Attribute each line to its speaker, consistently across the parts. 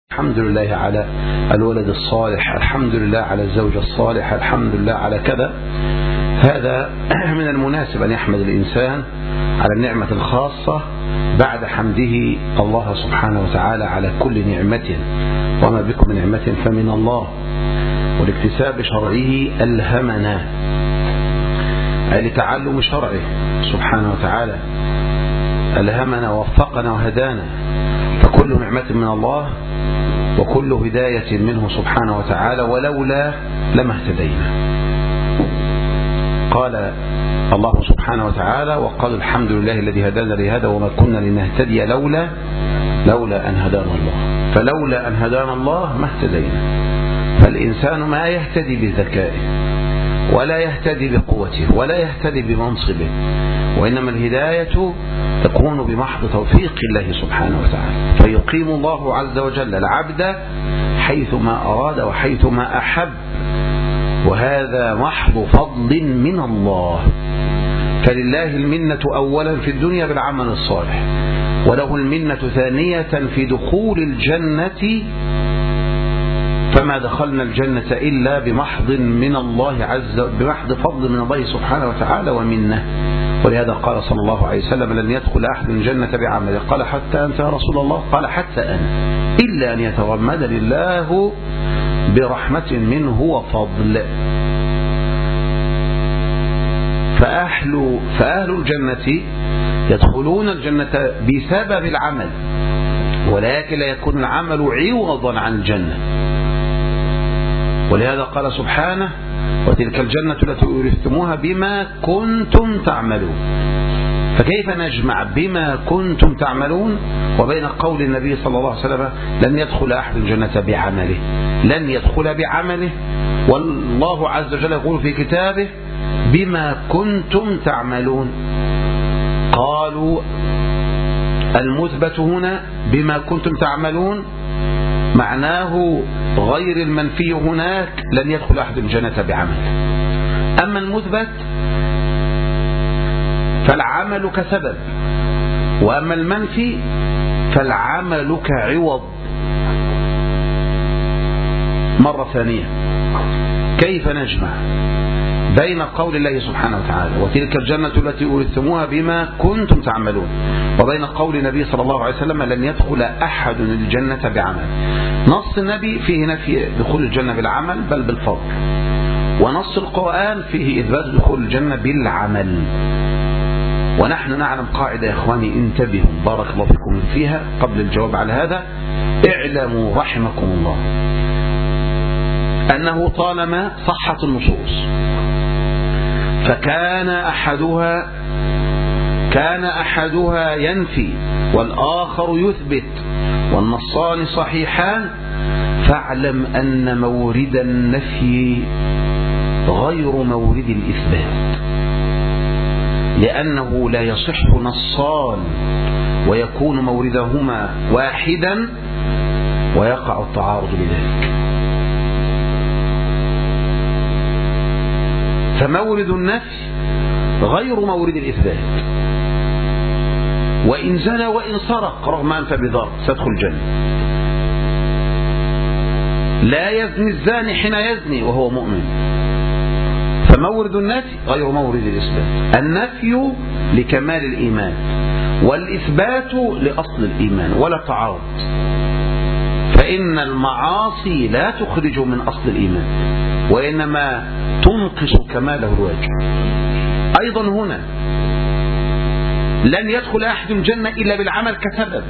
Speaker 1: الحمد لله على الولد الصالح، الحمد لله على الزوجة الصالحة، الحمد لله على كذا. هذا من المناسب أن يحمد الإنسان على النعمة الخاصة بعد حمده الله سبحانه وتعالى على كل نعمة، وما بكم من نعمة فمن الله. والاكتساب شرعه ألهمنا، أي لتعلم شرعه سبحانه وتعالى ألهمنا ووفقنا وهدانا. فكل نعمة من الله وكل هداية منه سبحانه وتعالى، ولولا لما اهتدينا. قال الله سبحانه وتعالى: وقالوا الحمد لله الذي هدانا لهذا وما كنا لنهتدي لولا أن هدانا الله. فلولا أن هدانا الله ما اهتدينا. فالإنسان ما يهتدي بذكائه ولا يهتدي بقوته ولا يهتدي بمنصبه، وإنما الهداية تكون بمحض توفيق الله سبحانه وتعالى. فيقيم الله عز وجل العبد حيثما أراد وحيثما أحب، وهذا محض فضل من الله. فلله المنة أولا في الدنيا بالعمل الصالح، وله المنة ثانية في دخول الجنة، فما دخلنا الجنة إلا بمحض من الله عز وجل، بمحض فضل من الله سبحانه وتعالى ومنه. ولهذا قال صلى الله عليه وسلم: لن يدخل أحد الجنة بعمله. قال: حتى أنت يا رسول الله؟ قال: حتى أنا، إلا أن يتغمدني الله برحمة منه وفضل. فأهل الجنة يدخلون الجنة بسبب العمل، ولكن لا يكون العمل عوضا عن الجنة. ولهذا قال سبحانه: وتلك الجنة التي أورثتموها بما كنتم تعملون. فكيف نجمع بما كنتم تعملون وبين قول النبي صلى الله عليه وسلم: لن يدخل أحد الجنة بعمله، لن يدخل بعمله، والله عز وجل يقول في كتابه: بما كنتم تعملون. قالوا المثبت هنا بما كنتم تعملون معناه غير المنفي هناك، لن يدخل أحد الجنة بعمل. أما المثبت فالعمل كسبب، وأما المنفي فالعمل كعوض. مرة ثانية، كيف نجمع بين قول الله سبحانه وتعالى: وتلك الجنة التي أورثتموها بما كنتم تعملون، وبين قول النبي صلى الله عليه وسلم: لن يدخل أحد الجنة بعمل؟ نص النبي فيه نفي دخول الجنة بالعمل بل بالفضل، ونص القرآن فيه إثبات دخول الجنة بالعمل. ونحن نعلم قاعدة يا إخواني، انتبهوا بارك الله فيكم فيها قبل الجواب على هذا. اعلموا رحمكم الله أنه طالما صحت النصوص فكان أحدها ينفي والآخر يثبت والنصان صحيحان، فاعلم أن مورد النفي غير مورد الإثبات، لأنه لا يصح نصان ويكون موردهما واحدا ويقع التعارض لذلك. فمورد النفي غير مورد الإثبات. وإن زنى وإن سرق رغم أنف بضار سيدخل الجنة. لا يزني الزاني حين يزني وهو مؤمن. فمورد النفي غير مورد الإثبات. النفي لكمال الإيمان والإثبات لأصل الإيمان، ولا تعارض. فإن المعاصي لا تخرج من أصل الإيمان، وإنما تنقص كماله الواجب. أيضا هنا لن يدخل أحد الجنة إلا بالعمل كسبب،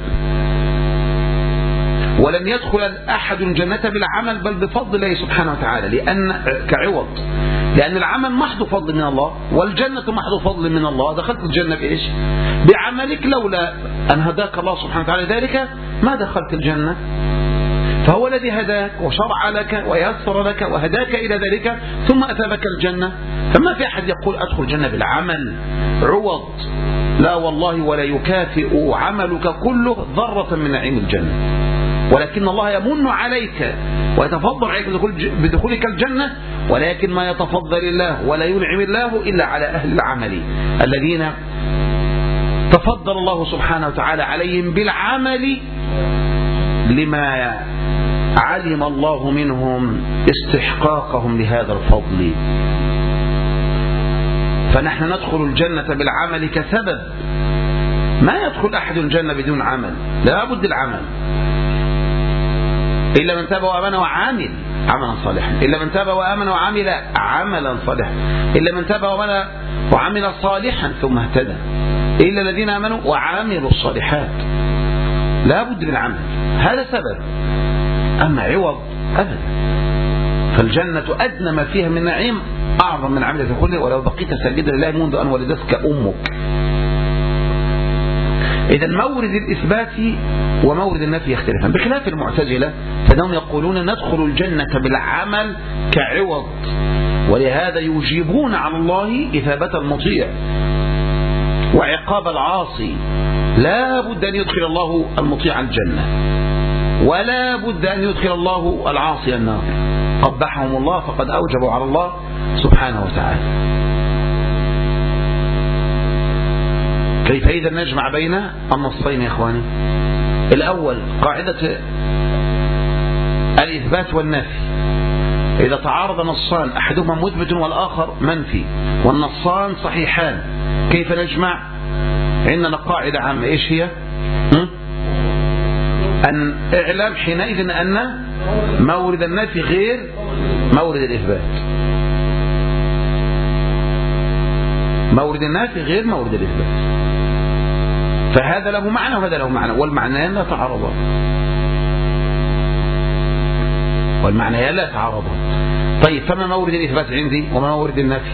Speaker 1: ولن يدخل أحد الجنة بالعمل بل بفضل الله سبحانه وتعالى، لأن كعوض، لأن العمل محض فضل من الله والجنة محض فضل من الله. دخلت الجنة بإيش؟ بعملك، لولا أن هداك الله سبحانه وتعالى ذلك ما دخلت الجنة. فهو الذي هداك وشرع لك ويسر لك وهداك إلى ذلك ثم أثابك الجنة. فما في أحد يقول أدخل الجنة بالعمل عوض، لا والله، ولا يكافئ عملك كله ذرة من نعيم الجنة، ولكن الله يمن عليك ويتفضل عليك بدخولك الجنة، ولكن ما يتفضل الله ولا ينعم الله إلا على أهل العمل الذين تفضل الله سبحانه وتعالى عليهم بالعمل لما علم الله منهم استحقاقهم لهذا الفضل. فنحن ندخل الجنة بالعمل كسبب، ما يدخل أحد الجنة بدون عمل، لا بد العمل، إلا من تاب وآمن وعمل عملا صالحا، إلا من تاب وآمن وعمل عملا صالحا، إلا من تاب وآمن وعمل صالحا ثم اهتدى، إلا الذين آمنوا وعملوا الصالحات. لا بد من العمل، هذا سبب. أما عوض أبدا. فالجنة أدنى ما فيها من نعيم أعظم من عملك كله، ولو بقيت ساجدا لله منذ أن ولدتك أمك. إذا مورد الإثبات ومورد النفي يختلفان، بخلاف المعتزلة فإنهم يقولون ندخل الجنة بالعمل كعوض، ولهذا يجيبون على الله إثابة المطيع وعقاب العاصي. لا بد أن يدخل الله المطيع الجنة، ولا بد أن يدخل الله العاصي النار. قبحهم الله فقد أوجبوا على الله سبحانه وتعالى. كيف إذا نجمع بين النصين يا إخواني؟ الأول قاعدة الإثبات والنفي، إذا تعارض نصان أحدهما مثبت والآخر منفي والنصان صحيحان، كيف نجمع؟ عندنا قاعدة عامة، إيش هي؟ أن اعلم حينئذ أن مورد النفي غير مورد الإثبات، مورد النفي غير مورد الإثبات، فهذا له معنى وهذا له معنى، والمعنيان لا تعارضان، والمعنيان لا تعارضان. طيب فما مورد الإثبات عندي وما مورد النفي؟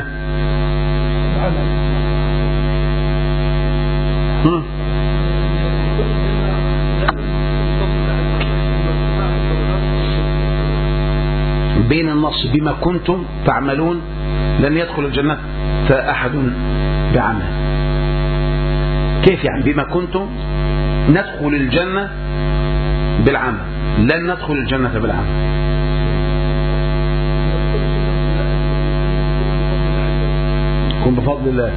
Speaker 1: بين النص بما كنتم تعملون لن يدخل الجنة أحد بعمل. كيف يعني بما كنتم ندخل الجنة بالعمل، لن ندخل الجنة بالعمل؟ كن بفضل الله.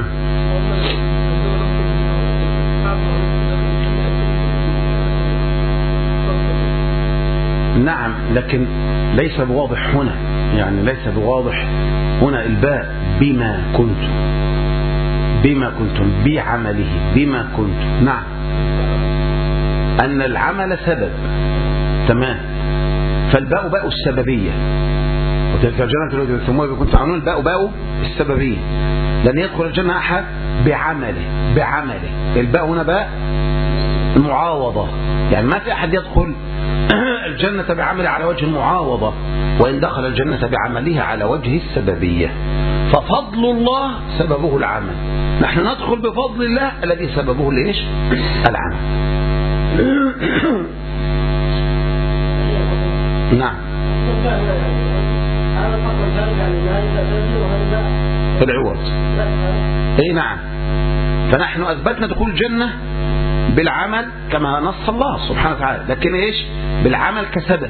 Speaker 1: نعم، لكن ليس بواضح هنا، يعني ليس بواضح هنا الباء بما كنتم، بما كنتم بعمله بما كنتم. نعم، أن العمل سبب، تمام، فالباء باء السببية، وتلك الجنة التي ثم كنتم تعملون، الباء باء السببية، لن يدخل الجنة أحد بعمله، بعمله. الباء هنا باء المعاوضة، يعني ما في أحد يدخل الجنة بعمله على وجه المعاوضة، وإن دخل الجنة بعمله على وجه السببية. ففضل الله سببه العمل، نحن ندخل بفضل الله الذي سببه ليش؟ العمل. نعم، العوض. اي نعم، فنحن أثبتنا دخول الجنة بالعمل كما نص الله سبحانه وتعالى، لكن ايش؟ بالعمل كسبب.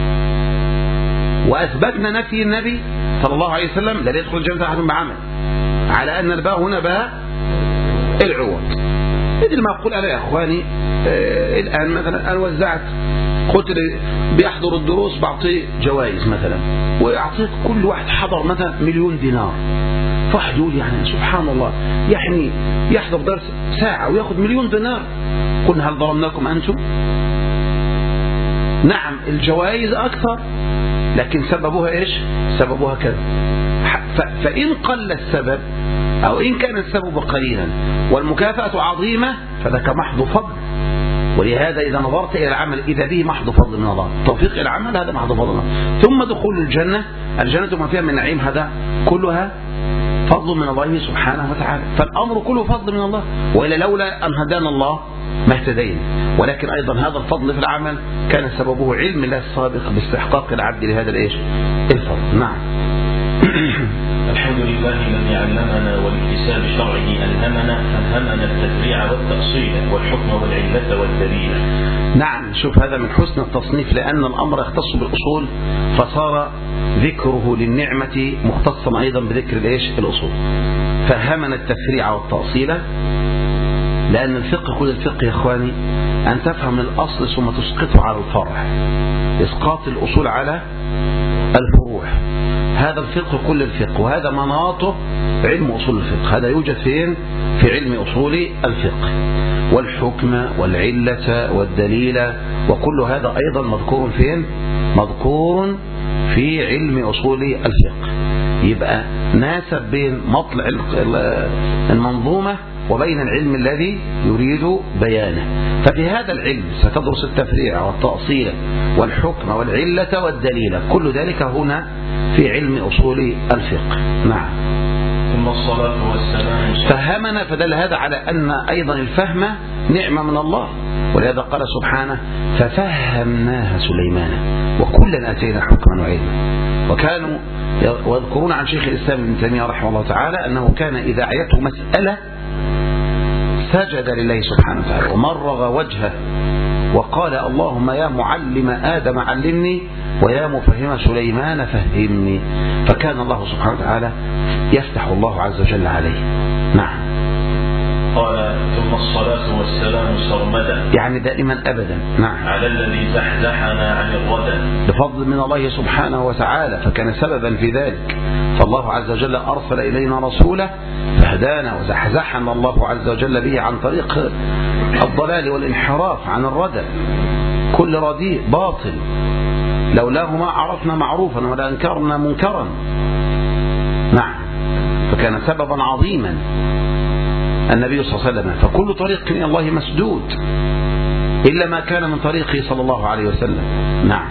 Speaker 1: وأثبتنا نفي النبي صلى الله عليه وسلم لا يدخل الجنة أحد بعمل، على أن الباء هنا باء العوض. مثل ما أقول أنا يا أخواني، الآن مثلا أنا وزعت، قلت لي بيحضر الدروس بعطيه جوائز مثلا، وأعطيت كل واحد حضر مثلا 1,000,000 دينار، فواحد يقول يعني سبحان الله، يعني يحضر درس ساعة ويأخذ 1,000,000 دينار. قلنا هل ظلمناكم أنتم؟ نعم، الجوائز أكثر، لكن سببها إيش؟ سببها كذا. فإن قل السبب أو إن كان السبب قليلا والمكافأة عظيمة فذاك محض فضل. ولهذا إذا نظرت إلى العمل إذا به محض فضل من الله، توفيق إلى العمل هذا محض فضل. ثم دخول الجنة، الجنة ما فيها من نعيم، هذا كلها فضل من الله سبحانه وتعالى. فالأمر كله فضل من الله، وإلا لولا أن هدانا الله ما اهتدينا. ولكن أيضا هذا الفضل في العمل كان سببه علم الله السابق باستحقاق العبد لهذا الإيش؟ الفضل. نعم.
Speaker 2: الحمد لله الذي علمنا وباكتساب شرعه ألهمنا، فهمنا التفريع والتأصيل والحكم والعلة والدليل.
Speaker 1: نعم، شوف هذا من حسن التصنيف، لأن الأمر يختص بالأصول فصار ذكره للنعمة مختصا أيضا بذكر الإيش؟ الأصول. فهمنا التفريع والتأصيل لأن الفقه كل الفقه يا إخواني أن تفهم الأصل ثم تسقطه على الفرع، إسقاط الأصول على الفروع. هذا الفقه كل الفقه، وهذا مناطه علم أصول الفقه. هذا يوجد فين؟ في علم أصول الفقه. والحكم والعلة والدليل وكل هذا أيضا مذكور فين؟ مذكور في علم أصول الفقه. يبقى ناسب بين مطلع المنظومة وبين العلم الذي يريد بيانه. ففي هذا العلم ستدرس التفريع والتأصيل والحكم والعلة والدليل، كل ذلك هنا في علم أصول الفقه. نعم.
Speaker 2: ثم الصلاة والسلام
Speaker 1: فهمنا، فدل هذا على أن أيضا الفهم نعمة من الله، ولهذا قال سبحانه ففهمناها سليمان وكلا آتينا حكما وعلما. وكانوا ويذكرون عن شيخ الإسلام ابن تيمية رحمه الله تعالى أنه كان إذا أعيته مسألة سجد لله سبحانه وتعالى ومرغ وجهه وقال اللهم يا معلم آدم علمني ويا مفهم سليمان فهمني، فكان الله سبحانه وتعالى يفتح الله عز وجل عليه. نعم.
Speaker 2: قال ثم الصلاة والسلام سرمدا،
Speaker 1: يعني دائما أبدا. نعم.
Speaker 2: على الذي زحزحنا عن الردى،
Speaker 1: بفضل من الله سبحانه وتعالى، فكان سببا في ذلك. فالله عز وجل أرسل إلينا رسوله فهدانا وزحزحنا الله عز وجل به عن طريق الضلال والانحراف عن الردى. كل رديء باطل لولاه ما عرفنا معروفا ولا أنكرنا منكرا. نعم. فكان سببا عظيما النبي صلى الله عليه وسلم. فكل طريق من الله مسدود إلا ما كان من طريقه صلى الله عليه وسلم. نعم.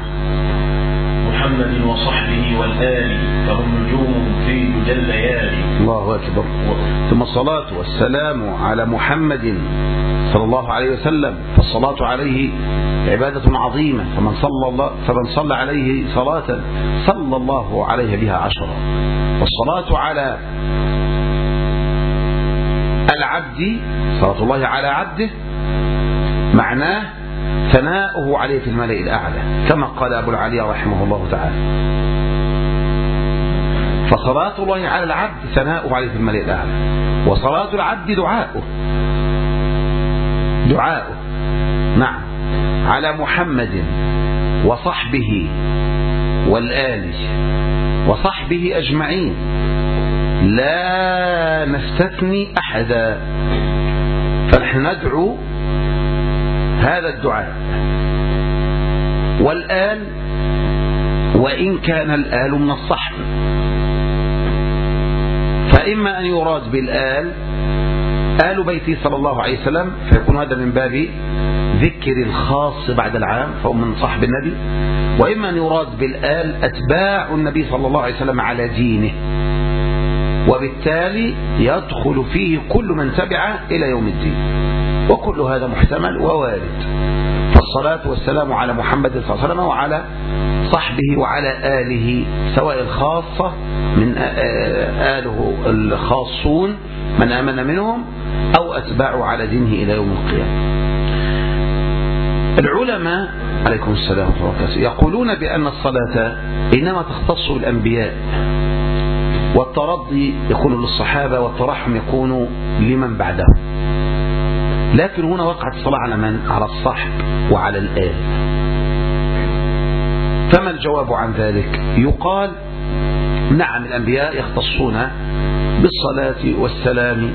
Speaker 2: محمد وصحبه والآل فهم نجوم في دجى الليالي.
Speaker 1: الله أكبر. ثم الصلاة والسلام على محمد صلى الله عليه وسلم، فالصلاة عليه عبادة عظيمة، فمن صلى عليه صلاة صلى الله عليه بها 10. والصلاة على العبد، صلاة الله على عبده معناه ثناؤه عليه في الملأ الأعلى، كما قال أبو العالية رحمه الله تعالى. فصلاة الله على العبد ثناؤه عليه في الملأ الأعلى، وصلاة العبد دعاؤه. نعم. على محمد وصحبه والآل وصحبه أجمعين لا نستثني أحدا. فنحن ندعو هذا الدعاء والآل، وإن كان الآل من الصحب، فإما أن يراد بالآل آل بيته صلى الله عليه وسلم، فيكون هذا من باب ذكر الخاص بعد العام فهم من صحب النبي، وإما أن يراد بالآل أتباع النبي صلى الله عليه وسلم على دينه، وبالتالي يدخل فيه كل من تبعه إلى يوم الدين، وكل هذا محتمل ووارد. فالصلاة والسلام على محمد صلى الله عليه وسلم وعلى صحبه وعلى آله، سواء الخاصة من آله الخاصون من آمن منهم أو أتباعوا على دينه إلى يوم القيامة. العلماء عليكم السلام ورحمة الله وبركاته يقولون بأن الصلاة إنما تختص بالأنبياء، والترضي يكون للصحابة والترحم يكون لمن بعدهم. لكن هنا وقعت الصلاة على من؟ على الصحب وعلى الآل. فما الجواب عن ذلك؟ يقال نعم الأنبياء يختصون بالصلاة والسلام،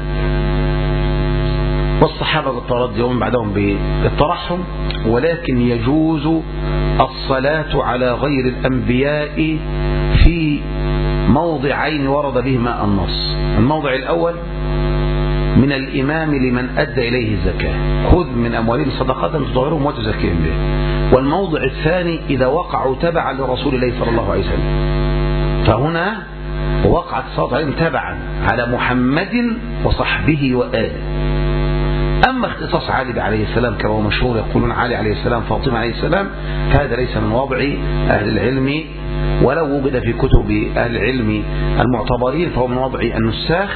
Speaker 1: والصحابة بالترضي ومن بعدهم بالترحم، ولكن يجوز الصلاة على غير الأنبياء في موضعين ورد بهما النص. الموضع الأول من الإمام لمن أدى إليه الزكاة، خذ من أموالهم صدقة تطهرهم وتزكيهم به. والموضع الثاني إذا وقعوا تبعا لرسول الله صلى الله عليه وسلم، فهنا وقعت الصلاة عليهم تبعا على محمد وصحبه وآله. أما اختصاص علي عليه السلام كما هو مشهور، يقولون علي عليه السلام فاطمة عليه السلام، فهذا ليس من وضع أهل العلم، ولو وجد في كتب أهل العلم المعتبرين فهو من وضع النساخ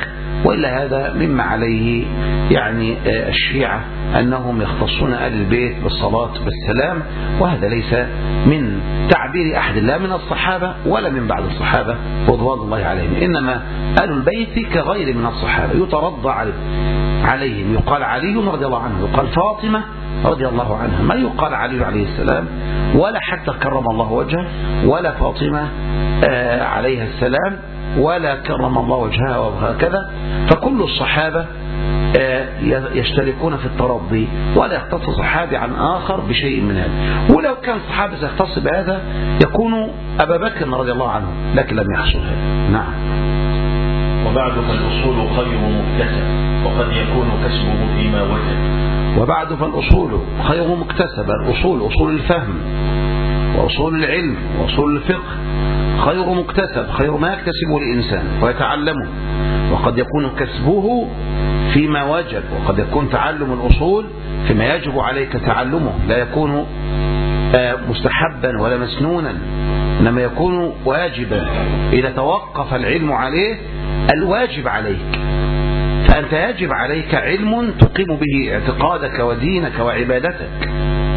Speaker 1: وإلا هذا مما عليه يعني الشيعة أنهم يختصون أهل البيت بالصلاة والسلام، وهذا ليس من تعبير أحد لا من الصحابة ولا من بعد الصحابة رضوان الله عليهم، إنما أهل البيت كغير من الصحابة يترضى عليهم، يقال علي رضي الله عنه، يقال فاطمة رضي الله عنها، ما يقال علي عليه السلام ولا حتى كرم الله وجهه، ولا فاطمة عليها السلام ولا كرم الله وجهها وهكذا. فكل الصحابة يشتركون في الترضي، ولا يختص صحابي عن آخر بشيء من هذا. ولو كان صحابي يختص بهذا يكون أبا بكر رضي الله عنه، لكن لم يحصل هذا. نعم.
Speaker 2: وبعد فالأصول خير مكتسب وقد يكون كسبه فيما وجد.
Speaker 1: وبعد فالأصول خير مكتسب، الأصول أصول الفهم وأصول العلم وأصول الفقه خير مكتسب، خير ما يكتسبه الإنسان ويتعلمه، وقد يكون كسبه فيما وجب، وقد يكون تعلم الأصول فيما يجب عليك تعلمه، لا يكون مستحبا ولا مسنونا، إنما يكون واجبا إذا توقف العلم عليه الواجب عليك. فأنت يجب عليك علم تقيم به اعتقادك ودينك وعبادتك.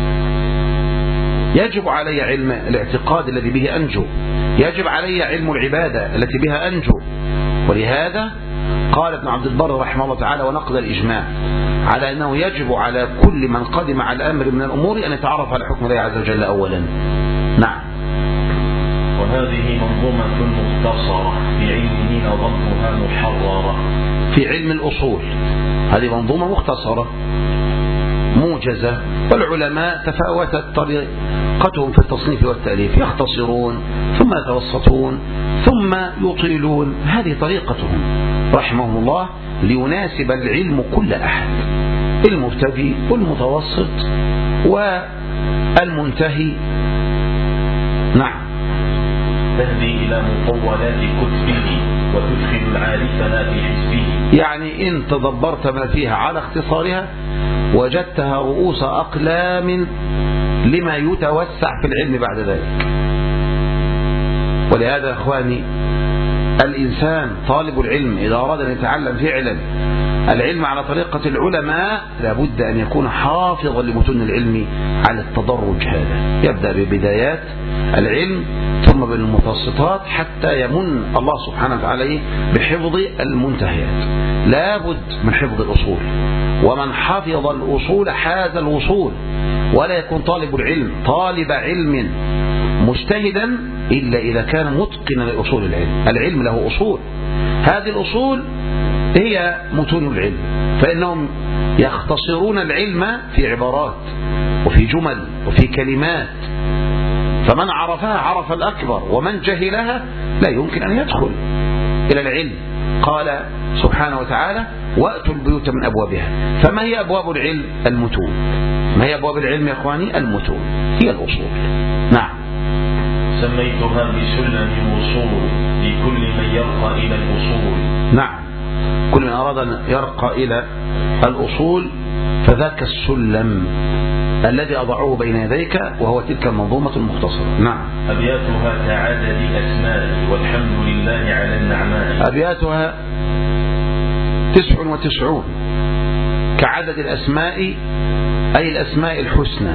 Speaker 1: يجب علي علم الاعتقاد الذي به أنجو، يجب علي علم العبادة التي بها أنجو. ولهذا قال ابن عبد البر رحمه الله تعالى ونقض الإجماع على أنه يجب على كل من قدم على الأمر من الأمور أن يتعرف على حكم الله عز وجل أولا. نعم.
Speaker 2: وهذه منظومة مختصرة في علمه نظمتها محررة.
Speaker 1: في علم الأصول هذه منظومة مختصرة موجزة، والعلماء تفاوتت طريقتهم في التصنيف والتأليف، يختصرون ثم يتوسطون ثم يطيلون، هذه طريقتهم رحمهم الله ليناسب العلم كل أحد، المبتدئ والمتوسط والمنتهي. نعم.
Speaker 2: تهدي إلى مطولات كتبه وتدخل العارفنا في حزبه،
Speaker 1: يعني إن تدبرت ما فيها على اختصارها وجدتها رؤوس أقلام لما يتوسع في العلم بعد ذلك. ولهذا أخواني الإنسان طالب العلم إذا أراد أن يتعلم فعلا العلم على طريقة العلماء لابد أن يكون حافظا لمتون العلم على التدرج، هذا يبدأ ببدايات العلم ثم بالمتوسطات حتى يمن الله سبحانه وتعالى بحفظ المنتهيات. لابد من حفظ الأصول، ومن حفظ الأصول حاز الوصول. ولا يكون طالب العلم طالب علم مجتهدا إلا إذا كان متقنا لأصول العلم. العلم له أصول، هذه الأصول هي متون العلم، فإنهم يختصرون العلم في عبارات وفي جمل وفي كلمات، فمن عرفها عرف الأكبر، ومن جهلها لا يمكن أن يدخل إلى العلم. قال سبحانه وتعالى وأتوا البيوت من أبوابها. فما هي أبواب العلم؟ المتون. ما هي أبواب العلم يا أخواني؟ المتون هي الأصول. نعم.
Speaker 2: سميتها بسلم الوصول لكل من يرقى إلى الأصول.
Speaker 1: نعم، كل من أراد أن يرقى إلى الأصول فذاك السلم الذي أضعه بين يديك، وهو تلك المنظومة المختصرة. نعم.
Speaker 2: أبياتها كعدد أسماء والحمد لله على النعماء.
Speaker 1: أبياتها 99 كعدد الأسماء، أي الأسماء الحسنى،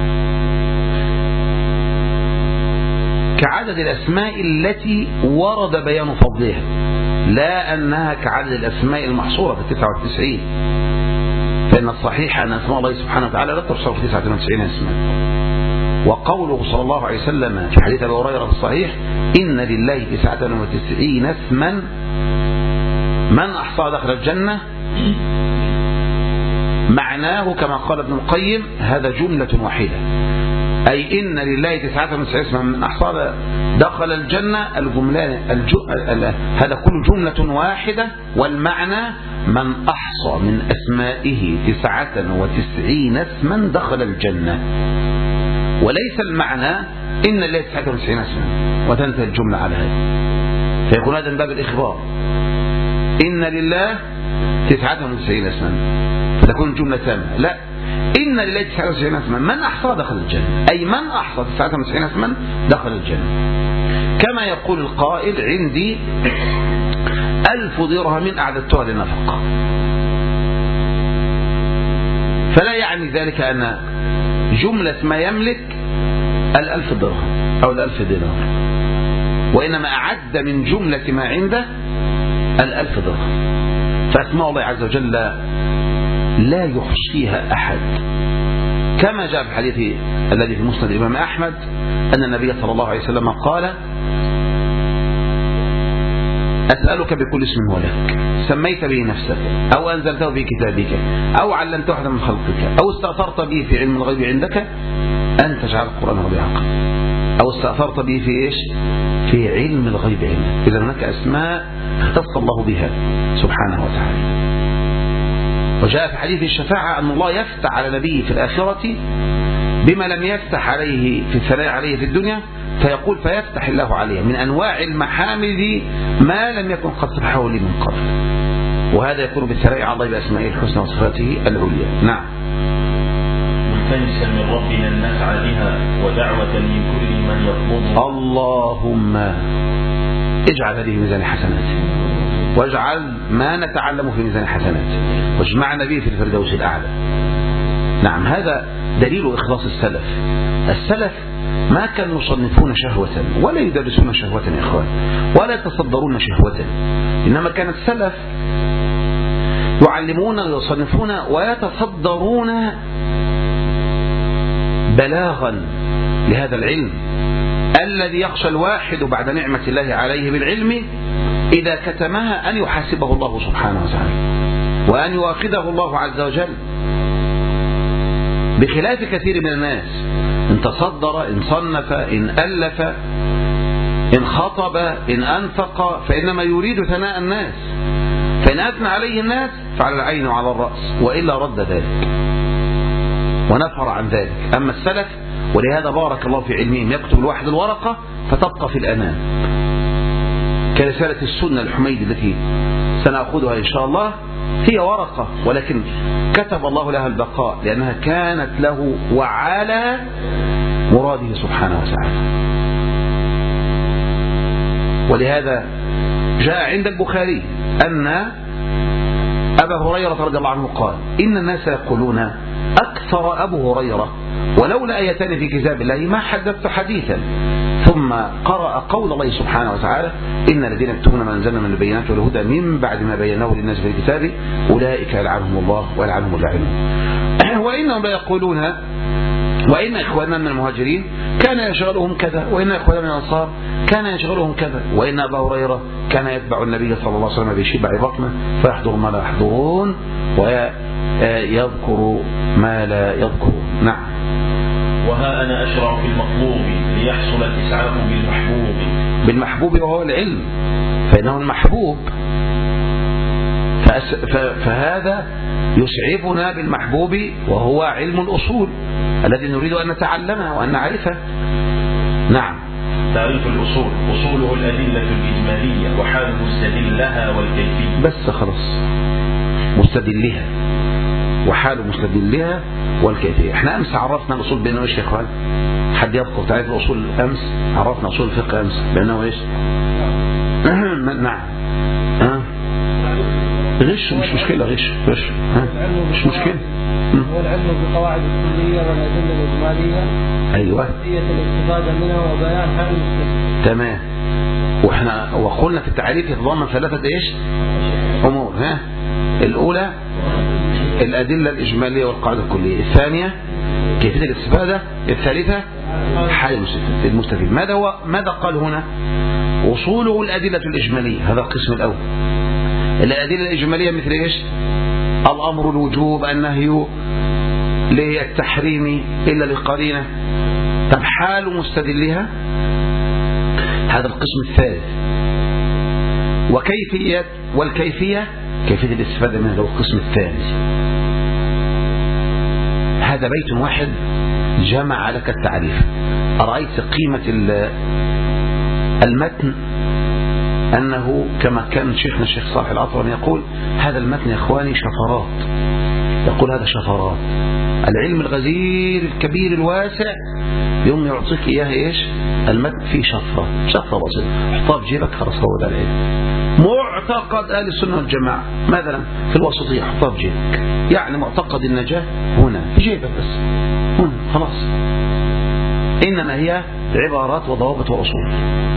Speaker 1: كعدد الأسماء التي ورد بيان فضلها، لا أنها كعدد الأسماء المحصورة في 99، فإن الصحيح أن أسماء الله سبحانه وتعالى لا تحصر في 99 اسما. وقوله صلى الله عليه وسلم في حديث أبي هريرة في الصحيح إن لله 99 اسما من أحصى دخل الجنة، معناه كما قال ابن القيم هذا جملة واحدة، أي إن لله 99 اسما من أحصى دخل الجنة. هذا كل جملة واحدة، والمعنى من أحصى من أسمائه 99 اسما دخل الجنة، وليس المعنى إن لله 99 اسما وتنتهي الجملة على هذا، فيكون هذا من باب الإخبار. إن لله 99 اسما فتكون الجملة تامة. لا، إن لله 99 اسما من أحصى دخل الجنة، أي من أحصى 99 اسما دخل الجنة. كما يقول القائل عندي 1000 درهم أعددتها للنفقة. فلا يعني ذلك أن جملة ما يملك 1000 درهم أو 1000 دينار، وإنما أعد من جملة ما عنده 1000 درهم. فأسماء الله عز وجل لا يحصيها أحد، كما جاء في الحديث الذي في مسند الإمام أحمد أن النبي صلى الله عليه وسلم قال: أسألك بكل اسم هو لك سميت به نفسك أو أنزلته في كتابك أو علمته أحدا من خلقك أو استأثرت به في علم الغيب عندك أن تجعل القرآن ربيع قلبي، أو استأثرت به في إيش؟ في علم الغيب عندك. إذا هناك أسماء اختص الله بها سبحانه وتعالى. وجاء في حديث الشفاعة أن الله يفتح على نبيه في الآخرة بما لم يفتح عليه في الثناء عليه في الدنيا، فيقول فيفتح الله عليه من أنواع المحامد ما لم يكن قد فتحه لي من قبل. وهذا يكون بالثناء على الله بأسمائه الحسنى وصفاته العليا. نعم.
Speaker 2: ملتمسا من ربنا النفع بها ودعوة من كل من يطلبها.
Speaker 1: اللهم اجعل هذه ميزان حسناته، واجعل ما نتعلم في ميزان حسناته، واجمعنا به في الفردوس الأعلى. نعم، هذا دليل إخلاص السلف. السلف ما كانوا يصنفون شهوة ولا يدرسون شهوة يا إخوان، ولا يتصدرون شهوة، إنما كان السلف يعلمون ويصنفون ويتصدرون بلاغا لهذا العلم الذي يخشى الواحد بعد نعمة الله عليه بالعلم إذا كتمها أن يحاسبه الله سبحانه وتعالى وأن يؤاخذه الله عز وجل، بخلاف كثير من الناس إن تصدر، إن صنف، إن ألف، إن خطب، إن أنفق، فإنما يريد ثناء الناس، فإن أثنى عليه الناس فعلى العين وعلى الرأس، وإلا رد ذلك ونفر عن ذلك. أما السلف ولهذا بارك الله في علمهم يكتب الواحد الورقة فتبقى في الأنام كرسالة السنة الحميدي التي سنأخذها إن شاء الله، هي ورقة ولكن كتب الله لها البقاء لأنها كانت له وعلى مراده سبحانه وتعالى. ولهذا جاء عند البخاري أن أبا هريرة رضي الله عنه قال: إن الناس يقولون أكثر أبو هريرة ولولا آيتان في كتاب الله ما حدثت حديثا، ثم قرأ قول الله سبحانه وتعالى: إن الذين يكتمون ما أنزلنا من البينات والهدى من بعد ما بيناه للناس في الكتاب أولئك يلعنهم الله ويلعنهم اللاعنون. وإنهم لا يقولون وإن إخواننا من المهاجرين كان يشغلهم كذا، وإن إخواننا من الأنصار كان يشغلهم كذا، وإن أبا هريرة كان يتبع النبي صلى الله عليه وسلم بشبع بطنه فيحضر ما لا يحضرون ويذكر ما لا يذكرون. نعم.
Speaker 2: وها أنا أشرع في المطلوب ليحصل الإسعاف
Speaker 1: بالمحبوب وهو العلم، فإنه المحبوب، فهذا يسعفنا بالمحبوب وهو علم الأصول الذي نريد أن نتعلمه وأن نعرفه. نعم.
Speaker 2: تعريف الأصول: أصوله الأدلة الإجمالية وحال مستدلها والكيفية.
Speaker 1: بس خلاص، مستدلها وحال مستدلها والكيفية. احنا أمس عرفنا الأصول بأنه إيش يا إخوان؟ حد يذكر تعريف الأصول أمس؟ عرفنا أصول الفقه أمس بأنه إيش؟ نعم. غش مش مشكلة، غش مش مشكلة.
Speaker 3: هو العلم بالقواعد الكلية والأدلة الإجمالية.
Speaker 1: أيوة.
Speaker 3: الاستفادة منها وبيان حال المستفيد.
Speaker 1: تمام. وقلنا في التعريف يتضمن ثلاثة إيش؟ أمور. الأولى الأدلة الإجمالية والقاعدة الكلية، الثانية كيفية الاستفادة، الثالثة حال المستفيد. ماذا قال هنا؟ وصوله الأدلة الإجمالية، هذا القسم الأول. الأدلة الإجمالية مثل إيش؟ الأمر الوجوب، النهي للتحريم إلا لقرينة. طب حال مستدلها، هذا القسم الثالث. والكيفية كيفية الاستفادة منها، هذا القسم الثاني. هذا بيت واحد جمع لك التعريف. أرأيت قيمة المتن أنه كما كان شيخنا الشيخ صالح العطرم يقول: هذا المتن يا إخواني شفرات، يقول هذا شفرات. العلم الغزير الكبير الواسع يوم يعطيك إياه إيش؟ المتن فيه شفرة بسيطة، حطها في جيبك خلاص هو ده العلم. معتقد أهل السنة والجماعة مثلا في الوسطية حطها في جيبك، يعني معتقد النجاة هنا في جيبك بس هنا خلاص. إنما هي عبارات وضوابط وأصول.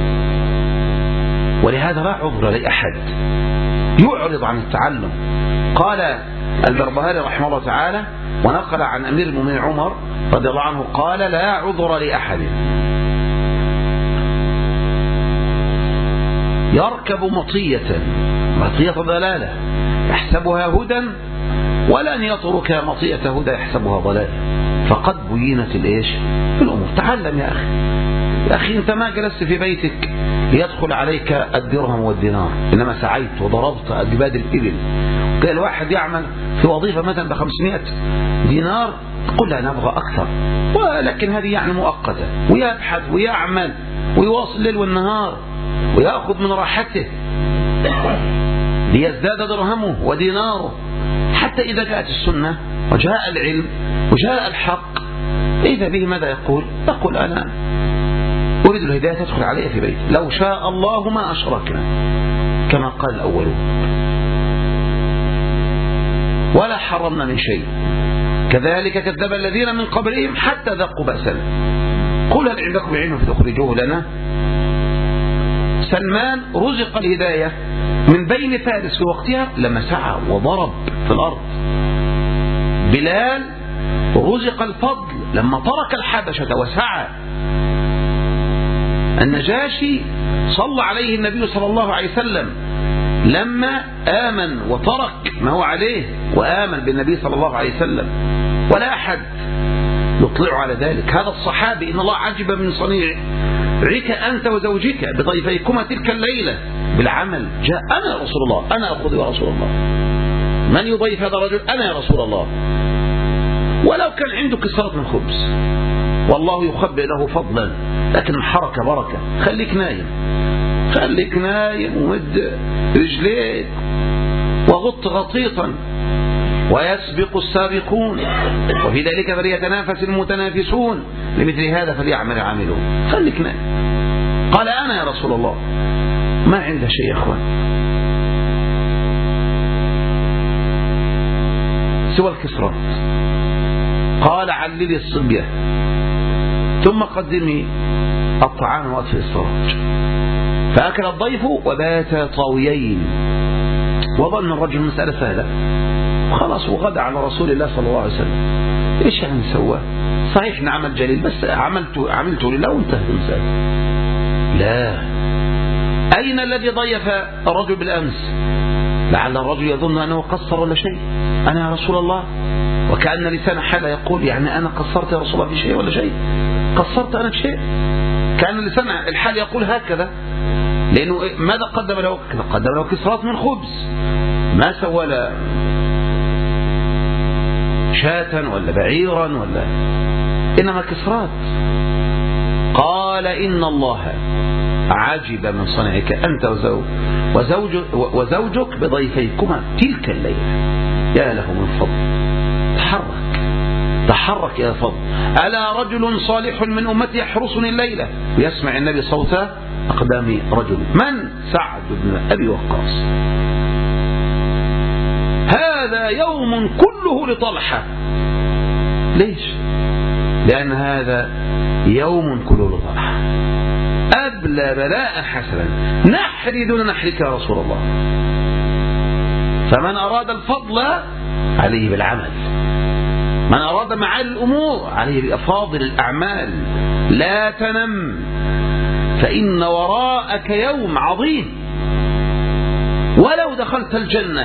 Speaker 1: ولهذا لا عذر لأحد يعرض عن التعلم. قال البربهاري رحمه الله تعالى ونقل عن أمير المؤمنين عمر رضي الله عنه قال لا عذر لأحد يركب مطية ضلالة يحسبها هدى ولن يترك مطية هدى يحسبها ضلالة، فقد بينت الأمور. تعلم يا أخي أنت ما جلست في بيتك ليدخل عليك الدرهم والدينار، إنما سعيت وضربت أجباد الإبل. قال الواحد يعمل في وظيفة مثلا ب500 دينار تقول لا نبغى أكثر، ولكن هذه يعني مؤقتة، ويبحث ويعمل ويواصل الليل والنهار ويأخذ من راحته ليزداد درهمه وديناره، حتى إذا جاءت السنة وجاء العلم وجاء الحق إذا به ماذا يقول أنا أريد الهداية تدخل علي في بيتي، لو شاء الله ما أشركنا كما قال الأولون ولا حرمنا من شيء كذلك كذب الذين من قبلهم حتى ذاقوا بأسنا قل هل عندكم علم فتخرجوه لنا. سلمان رزق الهداية من بين فارس في وقتها لما سعى وضرب في الأرض. بلال رزق الفضل لما ترك الحبشة وسعى. النجاشي صلى عليه النبي صلى الله عليه وسلم لما آمن وترك ما هو عليه وآمن بالنبي صلى الله عليه وسلم، ولا أحد يطلع على ذلك. هذا الصحابي إن الله عجب من صنيعك أنت وزوجك بضيفيكما تلك الليلة بالعمل، جاء أنا يا رسول الله، أنا أخذ يا رسول الله، من يضيف هذا الرجل؟ أنا يا رسول الله. ولو كان عنده كسرة من خبز والله يخبئ له فضلا، لكن الحركة بركة. خليك نايم ومد رجليك وغط غطيطا ويسبق السابقون وفي ذلك فليتنافس المتنافسون لمثل هذا فليعمل العاملون. خليك نايم. قال أنا يا رسول الله، ما عنده شيء يا أخوان سوى الكسرات. قال عللي الصبية ثم قدمي الطعام وأطفئ السراج. فأكل الضيف وباتا طاويين، وظن الرجل مسألة سهلة خلاص وغدا على رسول الله صلى الله عليه وسلم. إيش يعني سوى؟ صحيح نعمل جليل بس عملت لله وانتهت المسألة. لا، أين الذي ضيف الرجل بالأمس؟ لعل الرجل يظن أنه قصر ولا شيء. أنا يا رسول الله، وكأن لسان حاله يقول يعني أنا قصرت يا رسول الله في شيء ولا شيء؟ قصرت أنا في شيء؟ كان لسان الحال يقول هكذا، لأنه ماذا قدم له؟ قدم له كسرات من خبز، ما سوى لا شاة ولا بعيرا ولا، إنما كسرات. قال إن الله عجب من صنعك أنت وزوجك بضيفيكما تلك الليلة، يا له من فضل. تحرك يا فضل. ألا رجل صالح من أمتي يحرسني الليلة، ويسمع النبي صوت أقدام رجل. من؟ سعد بن أبي وقاص. هذا يوم كله لطلحة. ليش؟ لأن هذا يوم كله لطلحة. أبلى بلاء حسنا، نحري دون نحرك يا رسول الله. فمن أراد الفضل عليه بالعمل، من أراد معالي الأمور عليه بأفاضل الأعمال. لا تنم فإن وراءك يوم عظيم، ولو دخلت الجنة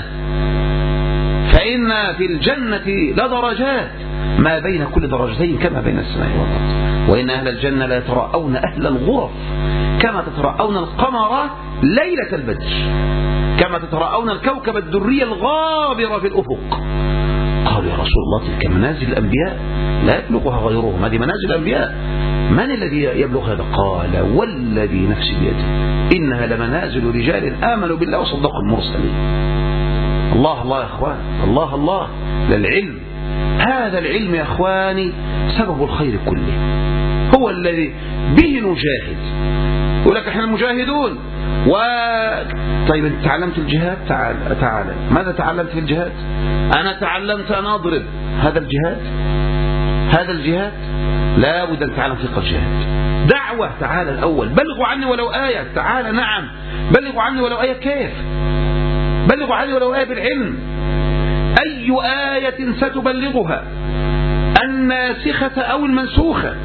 Speaker 1: فإن في الجنة لدرجات ما بين كل درجتين كما بين السماء والأرض، وإن أهل الجنة لا يتراءون أهل الغرف كما تتراءون القمر ليلة البدر، كما تتراءون الكوكب الدري الغابر في الأفق. قالوا يا رسول الله تلك منازل الأنبياء لا يبلغها غيرهم، هذه منازل الأنبياء، من الذي يبلغ هذا؟ قال والذي نفسي بيده إنها لمنازل رجال آمنوا بالله وصدقوا المرسلين. الله الله يا اخوان، الله الله للعلم. هذا العلم يا اخواني سبب الخير كله، هو الذي به نجاهد. يقول لك احنا المجاهدون طيب انت تعلمت الجهاد؟ تعال ماذا تعلمت في الجهاد؟ انا تعلمت ان اضرب. هذا الجهاد؟ هذا الجهاد؟ لا بد ان تعلم فقه الجهاد. دعوة، تعال الاول بلغوا عني ولو آية. تعال نعم بلغوا عني ولو آية. كيف؟ بلغوا عني ولو آية بالعلم. أي آية ستبلغها؟ الناسخة أو المنسوخة؟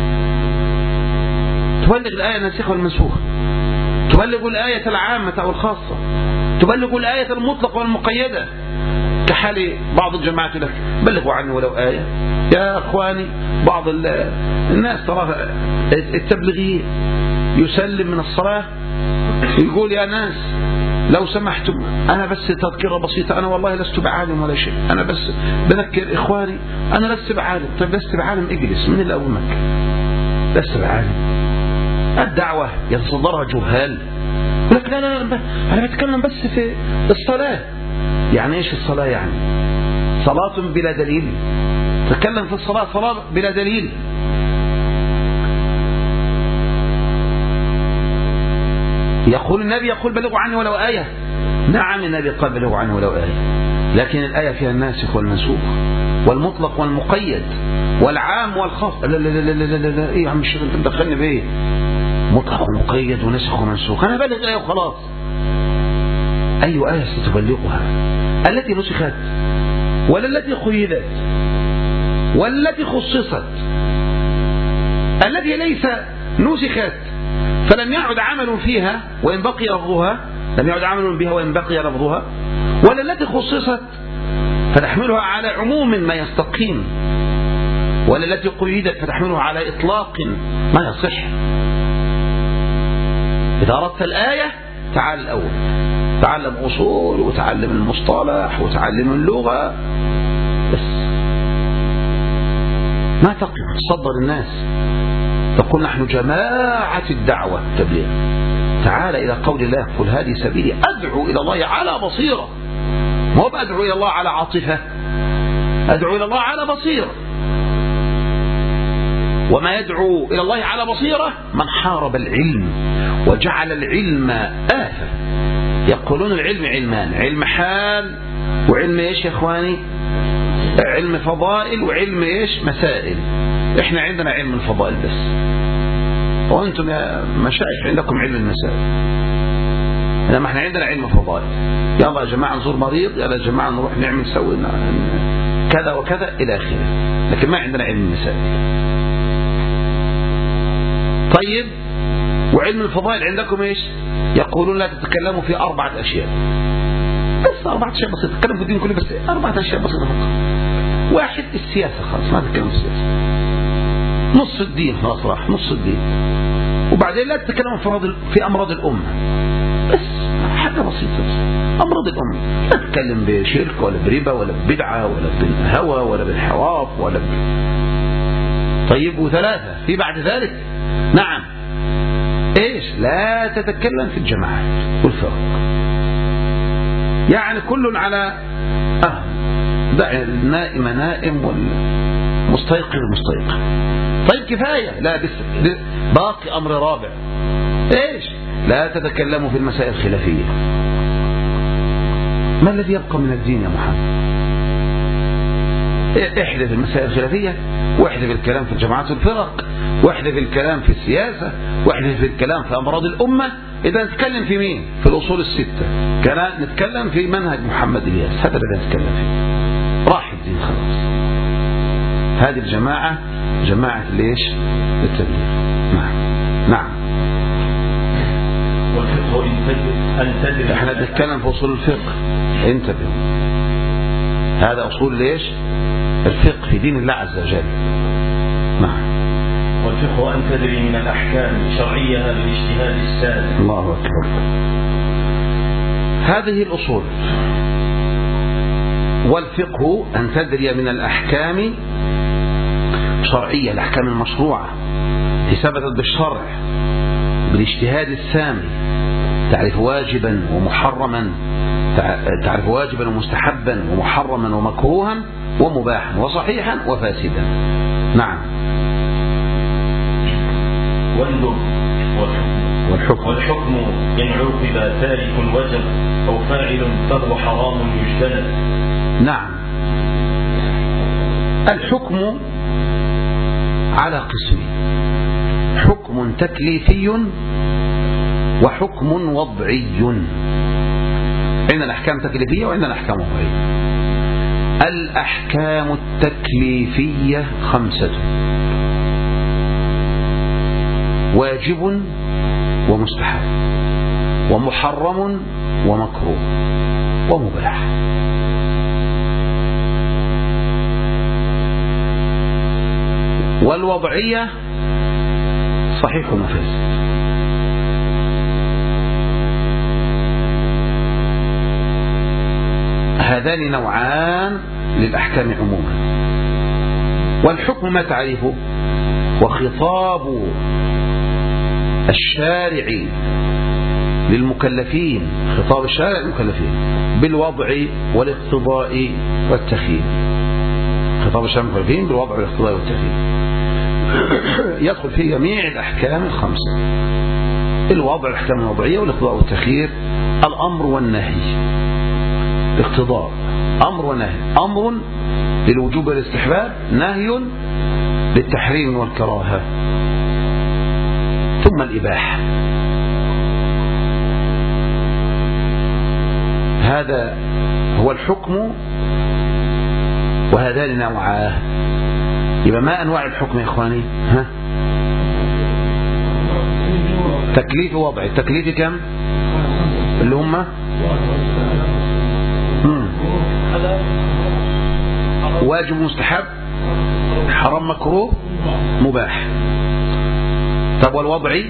Speaker 1: تبلغ الآية الناسخة والمنسوخة، تبلغ الآية العامة أو الخاصة، تبلغ الآية المطلقة والمقيدة، كحال بعض الجماعات لك بلغوا عني ولو آية. يا أخواني بعض الناس ترى التبلغي يسلم من الصلاة يقول يا ناس لو سمحتم أنا بس تذكرة بسيطة، أنا والله لست بعالم ولا شيء، أنا بس بذكر إخواني أنا لست بعالم. طيب لست بعالم اجلس، من اللي أقومك؟ لست بعالم. الدعوة يتصدرها جهال، يقول لك لا لا لا أنا بتكلم بس في الصلاة. يعني إيش الصلاة؟ يعني صلاة بلا دليل. تتكلم في الصلاة صلاة بلا دليل. يقول النبي يقول بلغوا عني ولو آية. نعم النبي قال بلغوا عني ولو آية، لكن الآية فيها الناسخ والمنسوخ والمطلق والمقيد والعام والخاص. لا لا لا لا لا لا ايه يا عم الشيخ انت مدخلني بايه؟ مطلق ومقيد ونسخ ومنسوخ. انا بلغ آية وخلاص. أي آية ستبلغها؟ التي نسخت ولا التي قيدت ولا التي خصصت؟ التي ليس نسخت فلم يعد عمل فيها وإن بقي لفظها، لم يعد عمل بها وإن بقي لفظها، ولا التي خصصت فتحملها على عموم ما يستقيم، ولا التي قيدت فتحملها على إطلاق ما يصح. إذا أردت الآية تعال الأول، تعلم أصول وتعلم المصطلح وتعلم اللغة بس، ما تقف تصدر الناس تقول نحن جماعة الدعوة التبليغ. تعال إلى قول الله قل هذه سبيلي أدعو إلى الله على بصيرة. ما هو بأدعو إلى الله على عاطفة، أدعو إلى الله على بصيرة. وما يدعو إلى الله على بصيرة من حارب العلم وجعل العلم آفة. يقولون العلم علمان، علم حال وعلم إيش يا إخواني؟ علم فضائل وعلم إيش؟ مسائل. إحنا عندنا علم الفضائل بس، وأنتم يا مشايخ عندكم علم المسائل، إنما إحنا عندنا علم الفضائل. يلا يا جماعة نزور مريض، يلا يا جماعة نروح نعمل سوي كذا وكذا إلى آخره، لكن ما عندنا علم المسائل. طيب وعلم الفضائل عندكم إيش؟ يقولون لا تتكلموا في 4 أشياء بس، 4 أشياء بسيطة. تتكلم في الدين كله بس 4 أشياء بسيطة فقط. 1 السياسة، خلاص ما تتكلم في السياسة، نص الدين خلاص راح نص الدين. وبعدين لا تتكلم في أمراض الأمة بس، حاجة بسيطة بس. أمراض الأمة لا تتكلم بشرك ولا بربا ولا ببدعة ولا بالهوى ولا بالحواف ولا طيب. و3 في بعد ذلك نعم إيش؟ لا تتكلم في الجماعات والفرق، يعني كل على النائم نائم والمستيقظ مستيقظ. طيب كفاية. لا باقي أمر رابع إيش؟ لا تتكلموا في المسائل الخلافية. ما الذي يبقى من الدين يا محمد؟ احذف المسائل الخلافية، واحذف الكلام في الجماعات والفرق، واحذف الكلام في السياسة، واحذف الكلام في أمراض الأمة. إذا نتكلم في مين؟ في الأصول ال6. كان نتكلم في منهج محمد إلياس، هذا الذي نتكلم فيه. راح الدين خلاص. هذه الجماعة جماعة ليش؟ التبليغ. نعم.
Speaker 2: والفقه انتبه.
Speaker 1: احنا بنتكلم في أصول الفقه، انتبهوا. هذا أصول ليش؟ الفقه في دين الله عز وجل. نعم.
Speaker 2: والفقه أن تدري من الأحكام شرعيها بالاجتهاد السادة.
Speaker 1: الله أكبر. هذه الأصول. والفقه أن تدري من الأحكام شرعية، الأحكام المشروعة ثبتت بالشرع بالاجتهاد السامي، تعرف واجبا ومحرما تعرف واجبا ومستحبا ومحرما ومكروها ومباحا وصحيحا وفاسدا. نعم.
Speaker 2: والحكم إن عوقب تارك وجب أو فاعل فهو حرام يجتنب.
Speaker 1: نعم. الحكم على قسمين: حكم تكليفي وحكم وضعي. عندنا أحكام تكليفية وعندنا أحكام وضعية. الأحكام التكليفية 5: واجب ومستحب ومحرم ومكروه ومباح. والوضعية صحيح وفاسد. هذان نوعان للأحكام عموما. والحكم ما تعرفه؟ وخطاب الشارع للمكلفين، خطاب الشارع للمكلفين بالوضع والاقتضاء والتخيير. خطاب الشارع للمكلفين بالوضع والاقتضاء والتخيير يدخل في جميع الأحكام 5: الوضع، الأحكام الوضعية والاقتضاء والتخيير، الأمر والنهي. اقتضاء أمر ونهي: أمر للوجوب والاستحباب، نهي للتحريم والكراهة، ثم الإباحة. هذا هو الحكم، وهذان نوعاه. يبقى ما أنواع الحكم يا إخواني؟ تكليف ووضعي. التكليف كم؟ اللي هم واجب مستحب حرام مكروه مباح. طب والوضعي؟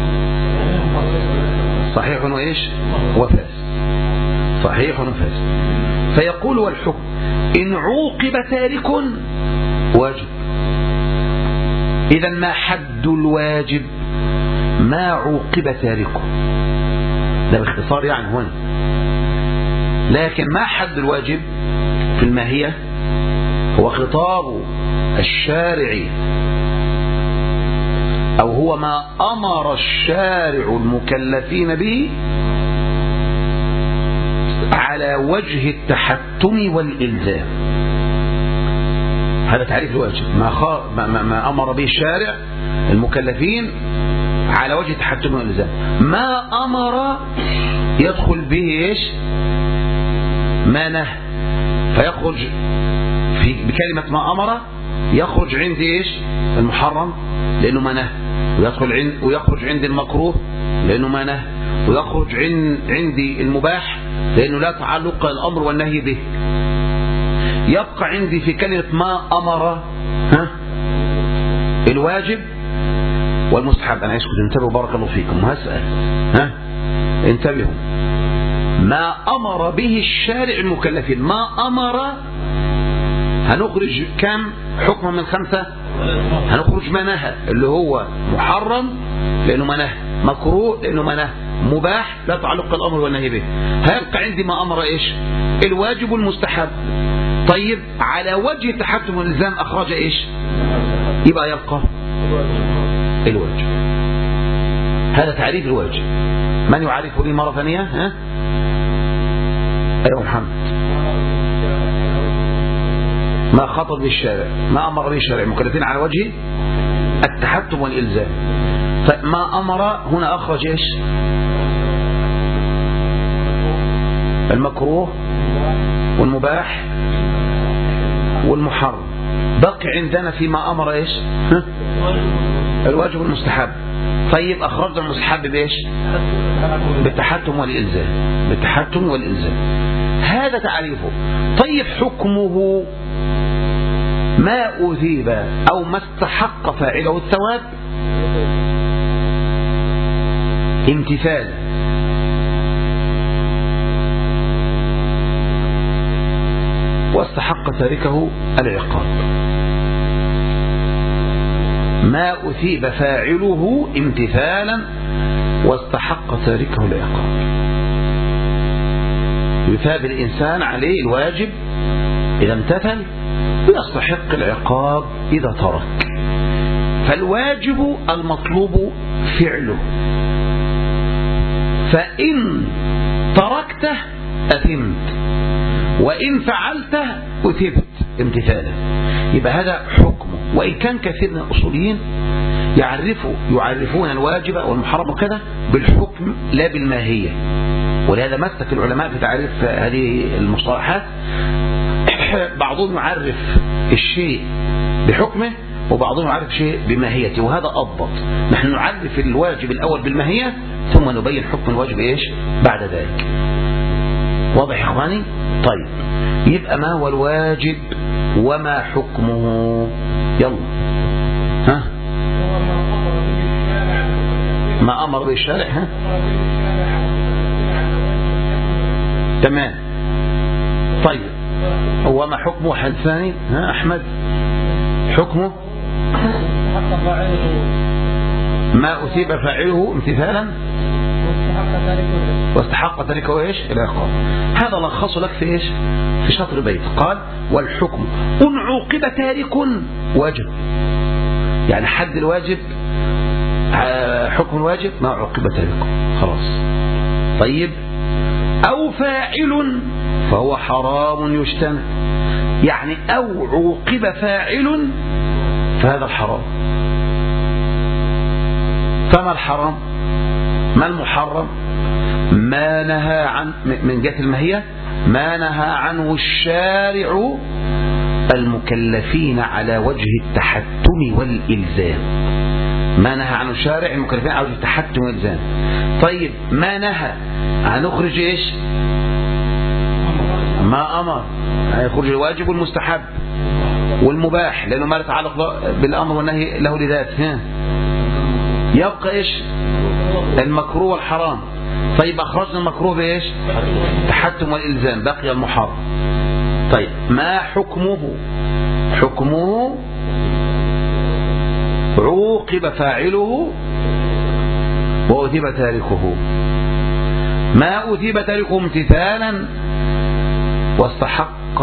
Speaker 1: صحيح وإيش؟ وفاسد. صحيح وفاسد. فيقول: والحكم إن عوقب تارك واجب. إذا ما حد الواجب؟ ما عوقب تاركه. ده باختصار يعني هنا. لكن ما حد الواجب في الماهية؟ هو خطاب الشارع، أو هو ما أمر الشارع المكلفين به على وجه التحتم والإلزام. هذا تعريف الواجب: ما أمر به الشارع المكلفين على وجه التحتم والإلزام. ما أمر يدخل به إيش؟ ما نهى، فيخرج بكلمة ما أمر يخرج عند إيش؟ المحرم لأنه ما نهى، ويخرج عند المكروه لأنه ما نهى، ويخرج عندي المباح لأنه لا تعلق الأمر والنهي به. يبقى عندي في كلمة ما أمر الواجب والمستحب. أنا عايزكم تنتبهوا بارك الله فيكم وهسأل. انتبهوا. ما أمر به الشارع المكلفين، ما أمر هنخرج كم حكما من 5؟ هنخرج ما نهى اللي هو محرم لأنه ما نهى، مكروه لأنه ما نهى، مباح لا تعلق الأمر والنهي به. هيبقى عندي ما أمر إيش؟ الواجب والمستحب. طيب على وجه التحتم والإلزام أخرج إيش؟ يبقى يبقى الواجب. هذا تعريف الواجب. من يعرفه لي مرة ثانية؟ أيوة محمد. ما خطب بالشارع، ما أمر به الشارع المكلفين على وجه التحتم والإلزام. فما أمر هنا أخرج إيش؟ المكروه والمباح والمحرم. بقي عندنا فيما أمر إيش؟ الواجب والمستحب. طيب أخرج المستحب بإيش؟ بالتحتم والإلزام. بالتحتم والإلزام. هذا تعريفه. طيب حكمه ما أثيب أو ما استحق فاعله الثواب امتثال، واستحق تاركه العقاب. ما أثيب فاعله امتثالا واستحق تاركه العقاب. يثاب الإنسان عليه الواجب إذا امتثل، ويستحق العقاب إذا ترك. فالواجب المطلوب فعله، فإن تركته أثمت، وإن فعلته أثبت امتثالا. يبقى هذا حكمه. وإن كان كثير من الأصوليين يعرفون الواجب والمحرم وكذا بالحكم لا بالماهية، ولهذا مسك العلماء في تعريف هذه المصطلحات. بعضهم يعرف الشيء بحكمه، وبعضهم يعرف شيء بماهيته، وهذا أضبط. نحن نعرف الواجب الأول بالماهية، ثم نبين حكم الواجب إيش بعد ذلك. واضح يا إخواني؟ طيب، يبقى ما هو الواجب وما حكمه؟ يلا ها، ما أمر به الشارع. ها تمام. طيب، وما حكمه؟ حد ثاني. ها أحمد، حكمه ما أثيب فاعله امتثالا واستحق تاركه ايش؟ العقاب. هذا لخصه لك في ايش؟ في شطر بيت. قال: والحكم ان عوقب تارك واجب. يعني حد الواجب، حكم الواجب ما عوقب تاركه، خلاص. طيب، او فاعل فهو حرام يجتنب. يعني او عوقب فاعل فهذا الحرام. فما الحرام؟ ما المحرم؟ ما نهى عن، من جهة الماهية، ما نهى عنه الشارع المكلفين على وجه التحتم والإلزام. ما نهى عنه الشارع المكلفين على وجه التحتم والإلزام. طيب، ما نهى هنخرج ايش؟ ما أمر، هيخرج الواجب والمستحب والمباح، لأنه ما يتعلق بالأمر والنهي له لذاته. يبقى ايش؟ المكروه والحرام. طيب، أخرجنا المكروه بإيش؟ التحتم والإلزام، بقي المحرم. طيب، ما حكمه؟ حكمه عوقب فاعله وأثيب تاركه. ما أثيب تاركه امتثالا واستحق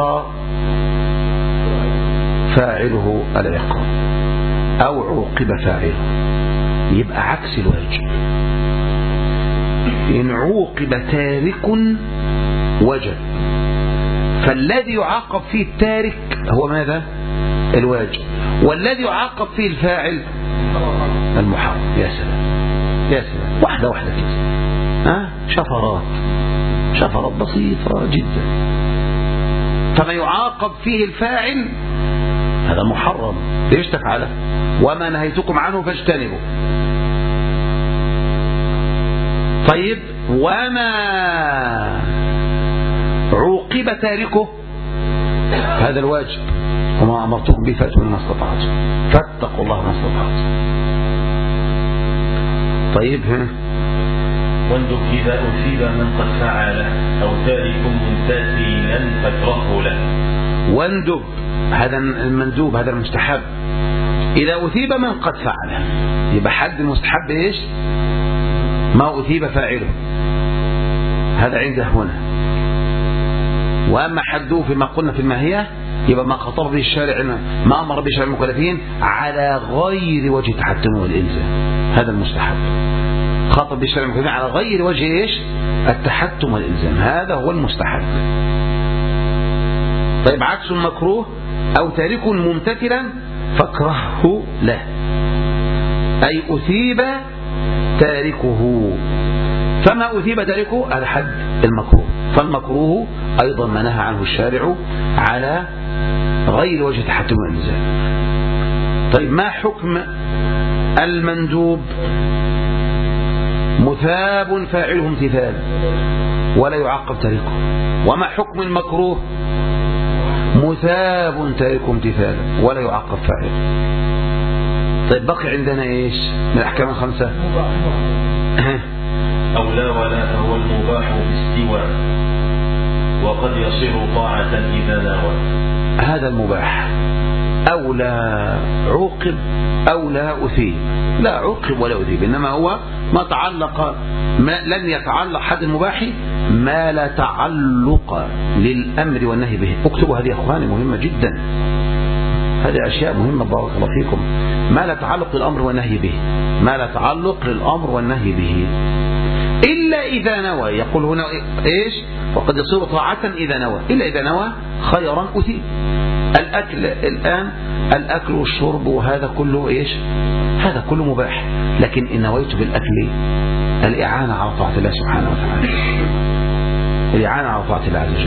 Speaker 1: فاعله العقاب، أو عوقب فاعله. يبقى عكس الواجب. إن عوقب تارك وجب، فالذي يعاقب فيه التارك هو ماذا؟ الواجب، والذي يعاقب فيه الفاعل المحرم. يا سلام يا سلام، واحدة واحدة كده، شفرات بسيطة جدا. فما يعاقب فيه الفاعل هذا محرم، ليش تفعله؟ وما نهيتكم عنه فاجتنبوا. طيب، وما عوقب تاركه هذا الواجب، وما أمرتكم به فأتوا ما استطعتم، فاتقوا الله ما استطعتم. طيب،
Speaker 2: واندب إذا أثيب من قد فعله أو تارك ممتثلا فاتركه له.
Speaker 1: واندب هذا المندوب، هذا المستحب. إذا أثيب من قد فعله، يبقى حد المستحب إيش؟ ما أثيب فاعله، هذا عنده هنا. وأما حده فيما قلنا في الماهية، يبقى ما خطب به الشارع، ما أمر به الشارع المكلفين على غير وجه التحتم والإلزام، هذا المستحب. خطب به الشارع المكلفين على غير وجه إيش؟ التحتم والإلزام، هذا هو المستحب. طيب، عكس المكروه أو تارك ممتثلا فاكرهه له، أي أثيب تاركه. فما أثيب تاركه على حد المكروه، فالمكروه أيضا ما نهى عنه الشارع على غير وجه التحتم والإلزام. طيب، ما حكم المندوب؟ مثاب فاعله امتثالا ولا يعاقب تاركه. وما حكم المكروه؟ مثاب تاركه امتثالا ولا يعاقب فاعله. طيب، بقي عندنا ايش من الأحكام الخمسة؟
Speaker 2: أو لا ولا هو المباح باستواء، وقد يصير طاعة إذا ناوى.
Speaker 1: هذا المباح، أو لا عوقب أو لا أثيب، لا عوقب ولا أثيب، إنما هو ما تعلق، ما لن يتعلق حد المباح ما لا تعلق للأمر والنهي به. اكتبوا هذه يا أخواني، مهمة جدا، هذه أشياء مهمة بارك الله فيكم. ما لا تعلق للأمر والنهي به، ما لا تعلق للأمر والنهي به إلا إذا نوى. يقول هنا إيش؟ وقد يصير طاعة إذا نوى، إلا إذا نوى خيرا أثيب. الأكل الآن، الأكل والشرب وهذا كله إيش؟ هذا كله مباح، لكن إن نويت بالأكل الإعانة على طاعة الله سبحانه وتعالى، الإعانة على طاعة الله عز وجل،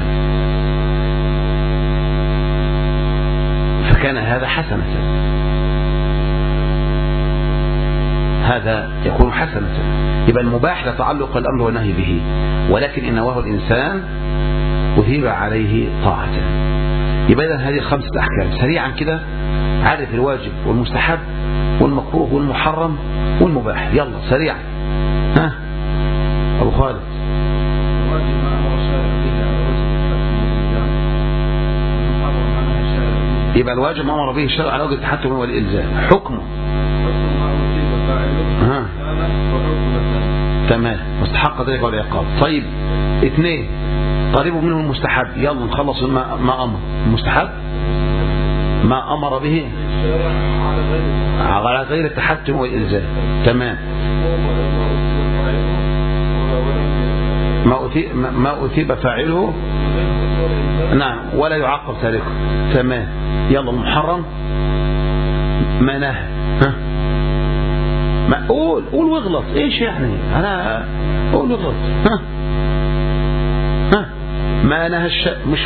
Speaker 1: فكان هذا حسنة، هذا يكون حسنة. يبقى المباح لا تعلق الأمر والنهي به، ولكن إن نواه الإنسان أثيب عليه طاعة. يبقى إذن هذه 5 أحكام سريعا كده. عارف الواجب والمستحب والمكروه والمحرم والمباح. يلا سريعا. ها أبو خالد. يبقى الواجب ما أمر به الشرع على وجه التحتم والإلزام. حكمه تمام، مستحق ذلك والعقاب. طيب 2 قريب منه المستحب. يلا نخلص ما أمر المستحب، ما أمر به على غير التحتم والإلزام. تمام. ما أثيب فاعله، نعم، ولا يعاقب تاركه. تمام. يلا المحرم ما نهى. ها ما قول واغلط. ايش يعني؟ انا قول واغلط. ها ما نهى مش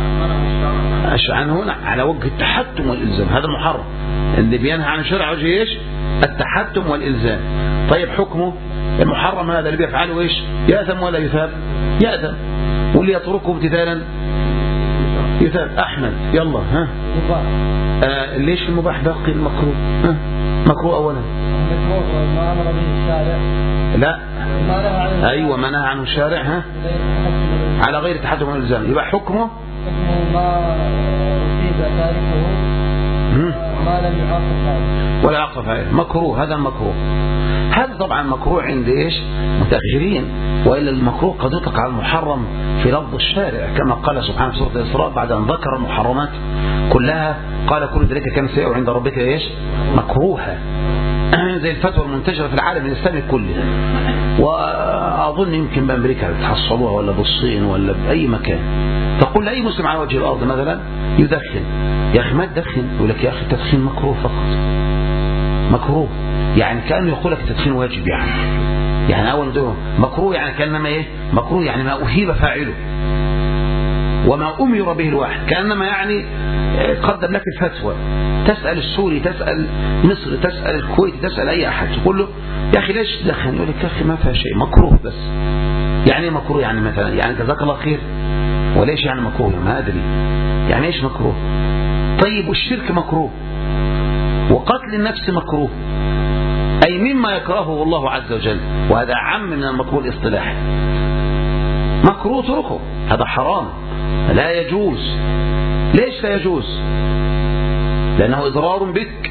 Speaker 1: عنه على وجه التحتم والإلزام، هذا المحرم اللي بينهى عن الشرع وجه ايش؟ التحتم والإلزام. طيب حكمه المحرم هذا اللي بيفعله ايش؟ يأثم ولا يثاب؟ يأثم. واللي يتركه امتثالا يثاب. أحمد يلا. ها ليش المباح باقي المكروه؟ ها مكروه أولا
Speaker 3: ما أمر به الشارع،
Speaker 1: لا أيوة ما نهى عنه الشارع. ها على غير التحتم والإلزام. يبقى حكمه
Speaker 3: ما أصيب تاركه ما لم يعاقب فاعله
Speaker 1: ولا يعاقب فاعله. مكروه، هذا المكروه. هذا طبعا مكروه عند ايش؟ متأخرين، وإلا المكروه قد يطلق على المحرم في لفظ الشارع، كما قال سبحانه في سورة الإسراء بعد أن ذكر المحرمات كلها قال كل ذلك كان سيئا عند ربك ايش؟ مكروها. زي الفتوى المنتشرة في العالم الإسلامي كله، وأظن يمكن بأمريكا تحصلوها ولا بالصين ولا بأي مكان. تقول لأي مسلم على وجه الأرض مثلا يدخن، يا أخي ما تدخن، يقول لك يا أخي التدخين مكروه فقط. مكروه يعني كأنه يقول لك التدخين واجب، يعني أول دور مكروه يعني كأنما إيه؟ مكروه يعني ما أثيب فاعله وما أمر به الواحد، كأنما يعني قدم لك الفتوى، تسأل السوري، تسأل مصر، تسأل الكويت، تسأل أي أحد، تقول له يا أخي ليش تدخن؟ يقول لك يا أخي ما فيها شيء، مكروه بس. يعني مكروه يعني مثلا يعني جزاك الله خير، وليش يعني مكروه؟ ما أدري يعني إيش مكروه. طيب والشرك مكروه، وقتل النفس مكروه، أي مما يكرهه الله عز وجل، وهذا عام من المكروه الاصطلاحي. مكروه تركه، هذا حرام لا يجوز. ليش لا يجوز؟ لأنه إضرار بك،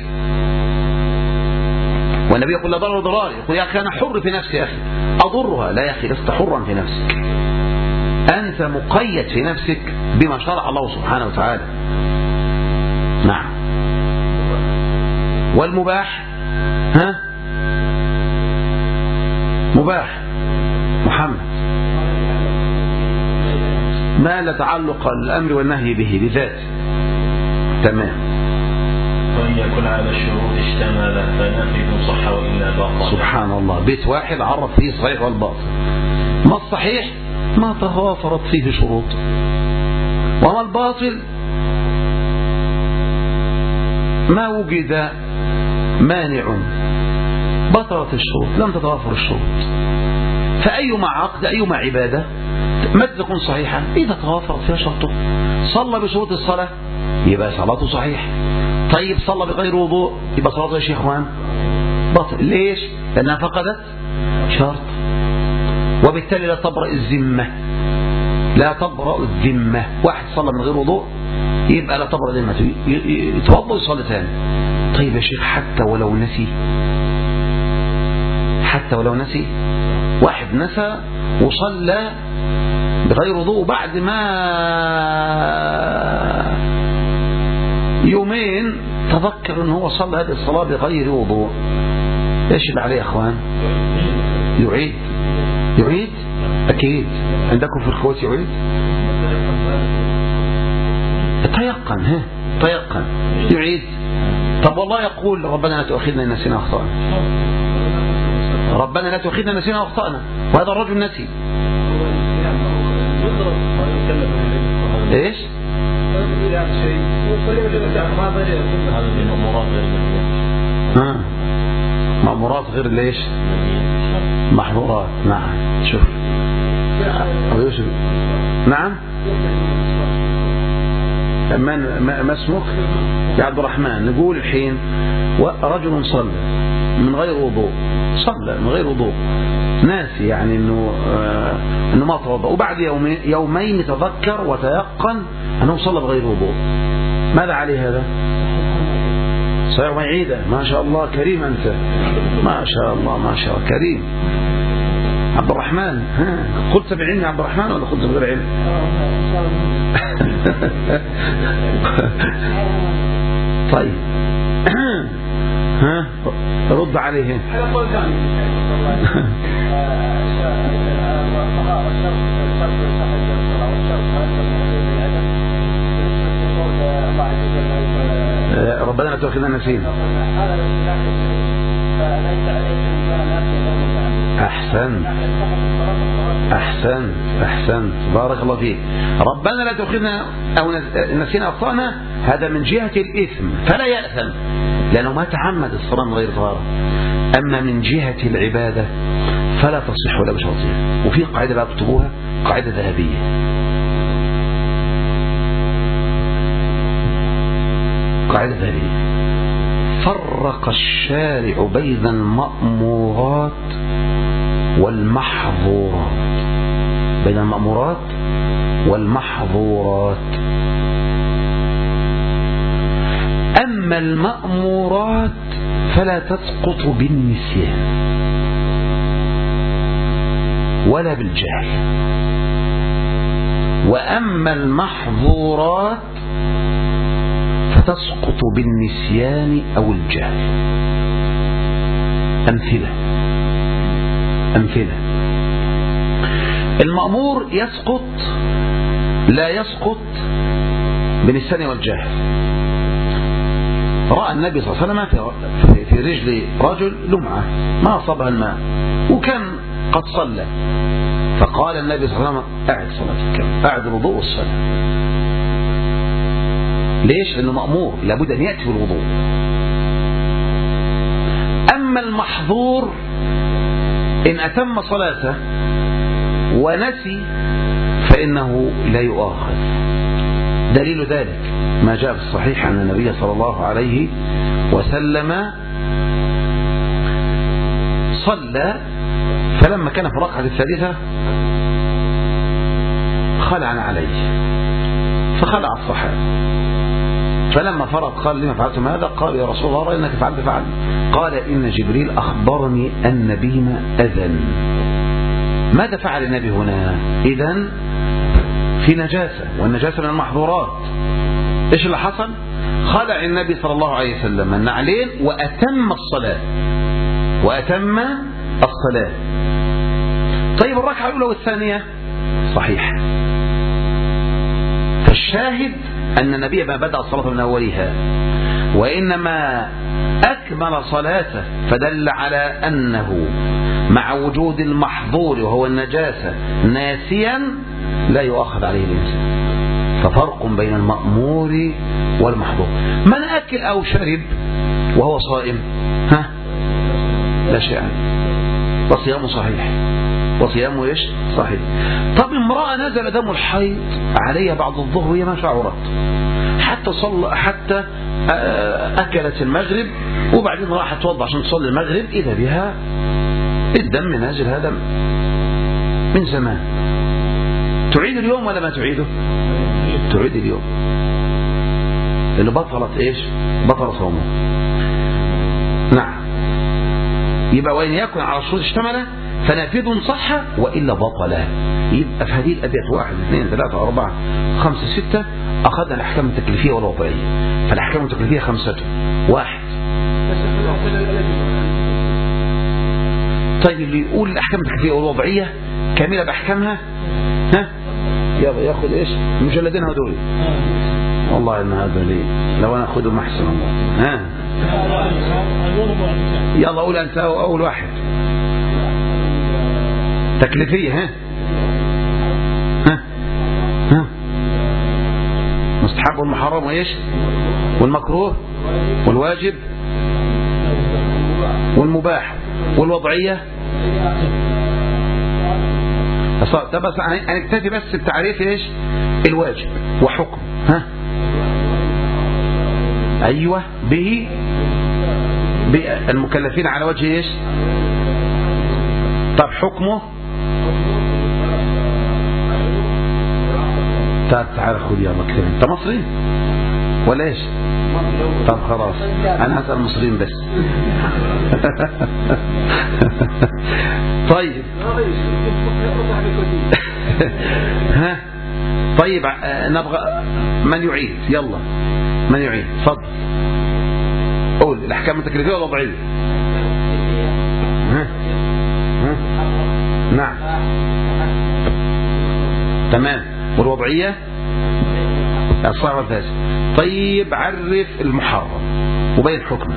Speaker 1: والنبي يقول لا ضرر ضراري. يقول يا أخي أنا حر في نفسي، يا أخي أضرها. لا يا أخي لست حرا في نفسك، أنت مقيد في نفسك بما شرع الله سبحانه وتعالى. نعم. والمباح ها مباح محمد ما لا تعلق الأمر والنهي به بذاته. تمام.
Speaker 2: وإن يكن على الشروط اشتمل فنافذ صح وإلا باطل.
Speaker 1: سبحان الله، بيت واحد عرف فيه الصحيح والباطل. ما الصحيح؟ ما توافرت فيه شروط. وما الباطل؟ ما وجد مانع، بطلت الشروط، لم تتوافر الشروط. فأيما عقد أيما عبادة متى تكون صحيحة؟ إذا توافرت فيها شرطه. صلى بشروط الصلاة يبقى صلاته صحيح. طيب صلى بغير وضوء يبقى صلاته يا شيخ اخوان باطل. ليش؟ لأنها فقدت شرط، وبالتالي لا تبرأ الذمة، لا تبرأ الذمة. واحد صلى من غير وضوء يبقى لا تبرأ ذمته، يتوضأ ويصلي ثاني. طيب يا شيخ حتى ولو نسي، حتى ولو نسي، واحد نسى وصلى بغير وضوء بعد ما يومين تذكر أنه هو صلى هذه الصلاة بغير وضوء، إيش اللي عليه يا أخوان؟ يعيد أكيد. عندكم في الكويت يعيد؟ تيقن يعيد. طب والله يقول ربنا لا تؤاخذنا إن نسينا أخطأنا، ربنا لا تؤاخذنا إن نسينا أخطأنا، وهذا الرجل نسي. إيش؟ مأمورات غير ليش؟ محظورات. نعم. شوف أبو يوسف. نعم. ما اسمك؟ يا عبد الرحمن. نقول الحين رجل صلى من غير وضوء ناسي، يعني انه ما توضأ، وبعد يومين تذكر وتيقن انه صلى بغير وضوء، ماذا عليه هذا؟ صحيح ما يعيده. ما شاء الله كريم أنت، ما شاء الله كريم عبد الرحمن. قلت بعلم يا عبد الرحمن ولا قلت بغير علم؟ طيب رد عليه. ربنا لا تؤاخذنا إن نسينا. أحسنت بارك الله فيك. ربنا لا تؤاخذنا أو نسينا أخطأنا، هذا من جهة الإثم فلا يأثم لأنه ما تعمد الصلاة من غير طهارة. أما من جهة العبادة فلا تصح ولا بشرطها. وفي قاعدة لا تكتبوها، قاعدة ذهبية، قاعدة ذهبية. فرق الشارع بين المأمورات والمحظورات، بين المأمورات والمحظورات. أما المأمورات فلا تسقط بالنسيان ولا بالجهل، وأما المحظورات فتسقط بالنسيان أو الجهل. أمثلة. المأمور لا يسقط بالنسيان والجهل. رأى النبي صلى الله عليه وسلم في رجل رجل لمعة ما أصابها الماء، وكان قد صلى، فقال النبي صلى الله عليه وسلم أعد صلاتك، أعد الوضوء والصلاة. ليش؟ لأنه مأمور لابد أن يأتي بالوضوء. أما المحظور إن أتم صلاته ونسي فإنه لا يؤاخذ. دليل ذلك ما جاء في الصحيح أن النبي صلى الله عليه وسلم صلى، فلما كان في الركعة الثالثة خلعنا عليه فخلع الصحابة، فلما فرغ قال لما فعلتم هذا؟ قال يا رسول الله إنك فعلت. قال إن جبريل أخبرني أن بهما أذى. ماذا فعل النبي هنا؟ إذن في نجاسة، والنجاسة من المحظورات. إيش اللي حصل؟ خلع النبي صلى الله عليه وسلم النعلين وأتم الصلاة. طيب الركعة الأولى والثانية صحيح. فالشاهد أن النبي ما بدأ الصلاة من أولها، وإنما أكمل صلاته، فدل على أنه مع وجود المحظور وهو النجاسة ناسيا لا يؤخذ عليه الإنسان. ففرق بين المأمور والمحظور. من أكل أو شرب وهو صائم لا شيء عنه، وصيامه صحيح. وصيامه ايش؟ صحيح. طب امرأة نزل دم الحيض عليها بعد الظهر وهي ما شعرت، حتى أكلت المغرب وبعدين راحت توضع عشان تصلي المغرب، إذا بها الدم نازل هذا من زمان. تعيد اليوم ولا ما تعيده؟ تعيد اليوم، اللي بطلت ايش؟ بطل صومه. نعم. يبقى وإن يكن على الشروط اشتمل فنافذ صح وإلا بطل. يبقى في هذه الأبيات 1 2 3 4 5 6 أخذنا الأحكام التكليفية والوضعية. فالأحكام التكليفية 5. 1. طيب اللي يقول الأحكام التكليفية والوضعية كاملة بأحكامها ها ياخد ايش المجلدين هذول. والله ان هذا لي لو انا اخذهم احسن والله. ها يلا قول انت اول واحد. تكليفيه. ها مستحب والمحرم وايش والمكروه والواجب والمباح والوضعيه. طب بس هنكتفي بس بتعريف ايش الواجب وحكم. ها ايوه به المكلفين على وجه ايش. طب حكمه. تعال خذ يلا كده. انت مصري ولا ايش؟ طب خلاص انا هسأل المصريين بس. طيب ها طيب نبغى من يعيد. يلا من يعيد تفضل قول الاحكام التكليفيه والوضعيه. ها نعم تمام. والوضعيه الصحيح والفاسد. طيب عرف المحرم وبين حكمه.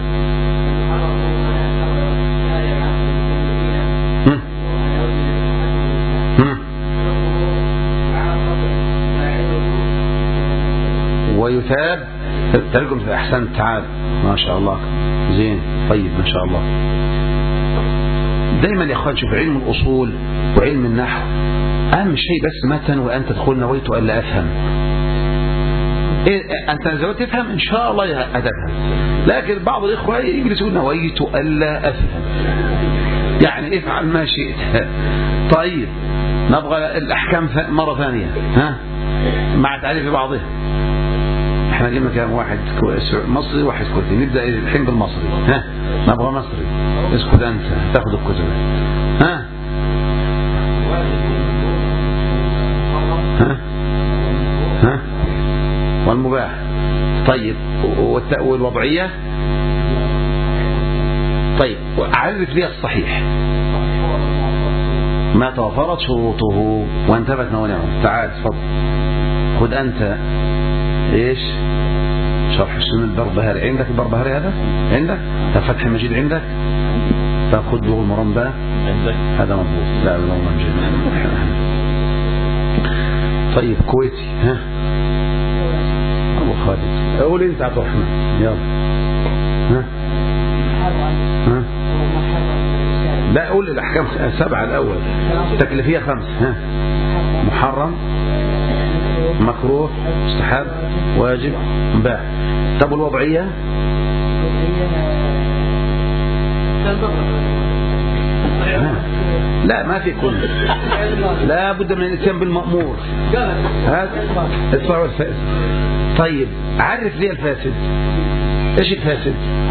Speaker 1: ويثاب ترجم في أحسن. تعال ما شاء الله زين. طيب ما شاء الله. دايما يا اخوان شوف علم الأصول وعلم النحو أهم شيء بس متى وأن تدخل نويت ألا أفهم. أنت نزلت تفهم إن شاء الله هتفهم. لكن بعض الإخوة يجلسون نويت ألا أفهم يعني افعل ما شئت. طيب نبغى الأحكام مرة ثانية. ها مع تعريف بعضها. احنا جبنا كام واحد مصري واحد كردي. نبدأ الحين بالمصري. ها نبغى مصري. اسكت انت تاخذ الكتب. ها والمباح. طيب والوضعية. طيب عرف لي الصحيح ما توفرت شروطه وانتبت موانعه. تعال تفضل خذ انت ايش شرح السنة البربهاري. عندك البربهاري هذا عندك؟ فتح المجيد عندك؟ تاخذ له المرمى عندك؟ هذا مضبوط. لا والله مجيد. طيب كويتي. ها ابو خالد قول انت عبد الرحمن يلا. ها لا قول الاحكام 7 الاول. تكليفيه 5. ها محرم مكروه مستحب واجب مباح. طب الوضعية لا ما في كل. لا بد من الاتيان بالمأمور. هذا الصحيح والفاسد. طيب عرف لي الفاسد. ايش الفاسد؟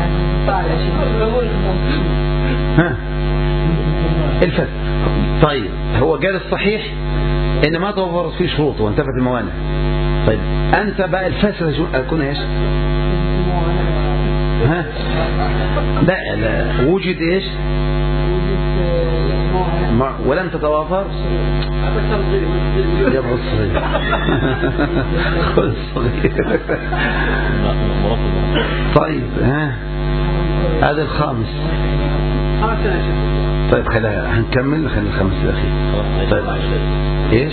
Speaker 1: ها الفاسد. طيب هو قال الصحيح ان ما توفرت فيه شروط وانتفت الموانع. طيب انت بقى الفاسد اكون ايش؟ ها لا وجد ايش؟ ولم تتوافر. يا ابو الصغير خذ الصغير. طيب ها هذا الخامس. طيب خلينا هنكمل. خلينا الخمس الأخير. طيب ايش؟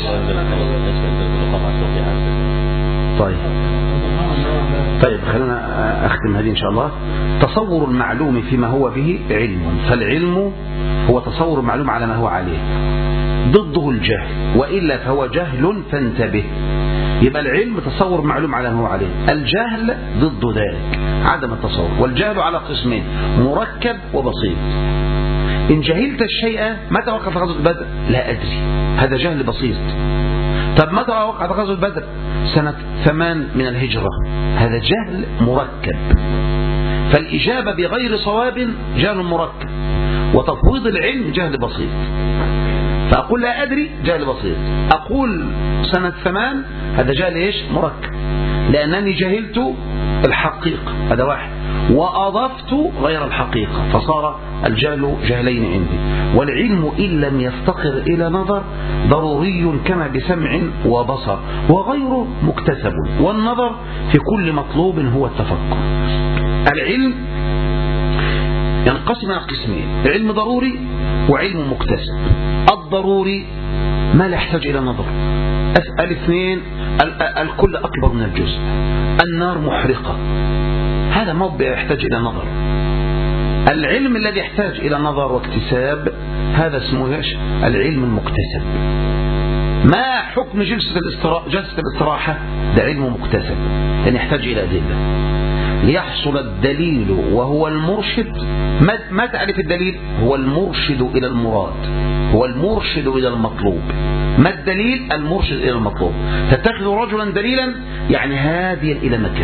Speaker 1: طيب خلينا أختم هذه إن شاء الله. تصور المعلوم فيما هو به علم. فالعلم هو تصور المعلوم على ما هو عليه. ضده الجهل وإلا فهو جهل فانتبه. يبقى العلم تصور معلوم على ما هو عليه. الجهل ضد ذلك عدم التصور. والجهل على قسمين مركب وبسيط. إن جهلت الشيء متى وقعت غزوة بدر؟ لا أدري. هذا جهل بسيط. طب متى وقعت غزوة بدر؟ سنة 8 من الهجرة. هذا جهل مركب. فالإجابة بغير صواب جهل مركب. وتفويض العلم جهل بسيط. فأقول لا أدري جهل بسيط. أقول سنة 8 هذا جهل إيش؟ مركب، لأنني جهلت الحقيقة، هذا واحد، وأضفت غير الحقيقة، فصار الجهل جهلين عندي. والعلم إن لم يفتقر إلى نظر ضروري كما بسمع وبصر، وغيره مكتسب، والنظر في كل مطلوب هو التفكر. العلم ينقسم إلى قسمين: علم ضروري وعلم مكتسب. الضروري ما لا يحتاج إلى نظر. أسأل اثنين، الكل أكبر من الجزء، النار محرقة، هذا موضع يحتاج إلى نظر. العلم الذي يحتاج إلى نظر واكتساب هذا اسمه ايش؟ العلم المكتسب. ما حكم جلسة الاستراحة؟ ده علم مكتسب، لأن يحتاج إلى أدلة ليحصل الدليل وهو المرشد. ما تعرف الدليل؟ هو المرشد إلى المراد، هو المرشد إلى المطلوب. ما الدليل؟ المرشد إلى المطلوب. تتخذ رجلا دليلا يعني هاديا إلى مكان،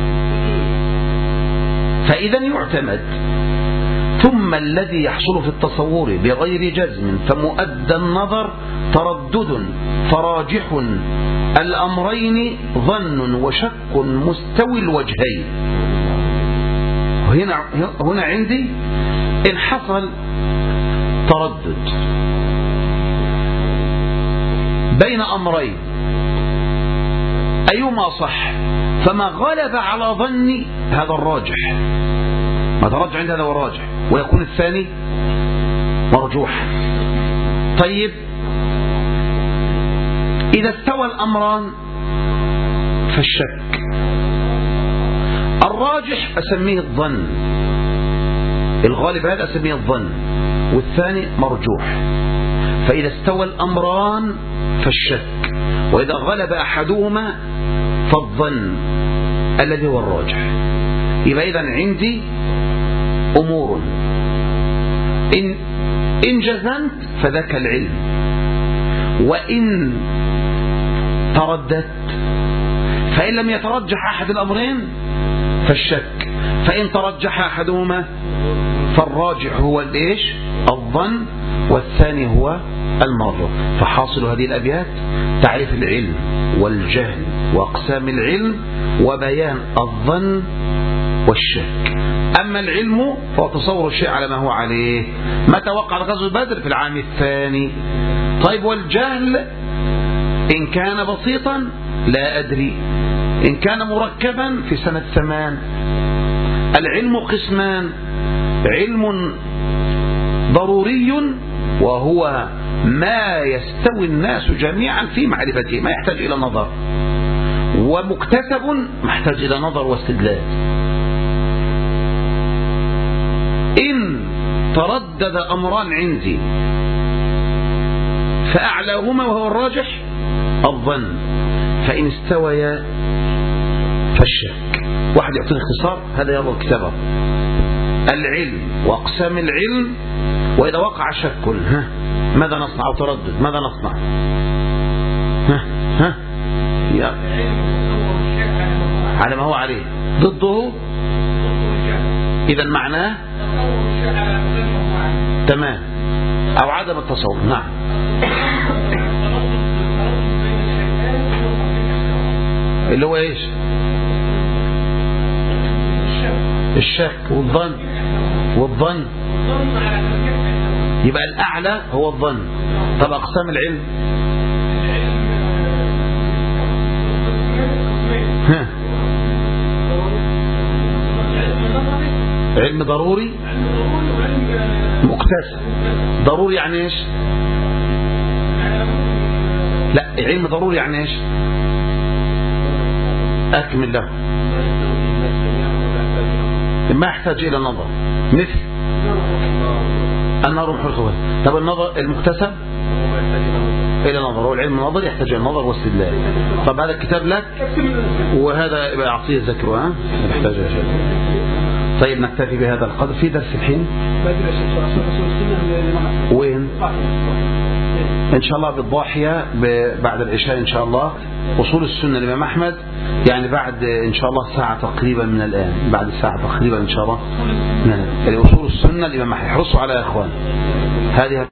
Speaker 1: فإذا يعتمد. ثم الذي يحصل في التصور بغير جزم فمؤدى النظر تردد فراجح الأمرين ظن وشك مستوي الوجهين. هنا عندي إن حصل تردد بين أمرين أيهما صح، فما غلب على ظني هذا الراجح، ما ترجع عند هذا والراجح، ويكون الثاني مرجوح. طيب إذا استوى الأمران فالشك، الراجح أسميه الظن، الغالب هذا أسميه الظن، والثاني مرجوح. فإذا استوى الأمران فالشك، وإذا غلب أحدهما فالظن الذي هو الراجح. يبقى إذن عندي أمور إن جزمت فذاك العلم، وإن ترددت، فإن لم يترجح أحد الأمرين فالشك، فإن ترجح أحدهما فالراجح هو الإيش؟ الظن، والثاني هو المرجوح. فحاصل هذه الأبيات تعريف العلم والجهل وأقسام العلم وبيان الظن والشك. أما العلم فهو تصور الشيء على ما هو عليه. متى وقع غزوة بدر؟ في العام الثاني. طيب والجهل إن كان بسيطا لا أدري، إن كان مركبا في سنة 8. العلم قسمان: علم ضروري وهو ما يستوي الناس جميعا في معرفته، ما يحتاج إلى نظر، ومكتسب محتاج إلى نظر واستدلال. إن تردد أمران عندي فأعلاهما وهو الراجح الظن، فإن استويا فالشك. واحد يعطيني اختصار، هذا يرى الكتابة: العلم وأقسام العلم، وإذا وقع شك ماذا نصنع؟ أو تردد ماذا نصنع؟ يا على ما هو عليه، ضده إذا معناه تمام، أو عدم التصور. نعم. اللي هو إيش؟ الشك والظن. يبقى الأعلى هو الظن. طب أقسام العلم؟ علم ضروري مكتسب. ضروري يعني ايش؟ لا، علم ضروري يعني ايش؟ أكمل له، ما يحتاج إلى نظر، مثل النار محرقة. طب النظر المكتسب إلى نظر، والعلم النظر يحتاج إلى نظر واستدلال. طب هذا الكتاب لك، وهذا يبقى أعطيه ذكره، يحتاج إلى شيء. طيب نكتفي بهذا القدر. في درس الحين وين؟ إن شاء الله بالضاحية بعد العشاء إن شاء الله. أصول السنة للإمام أحمد، يعني بعد إن شاء الله ساعة تقريبا من الآن، بعد ساعة تقريبا إن شاء الله. أصول السنة للإمام أحمد، احرصوا على يا أخوان هذه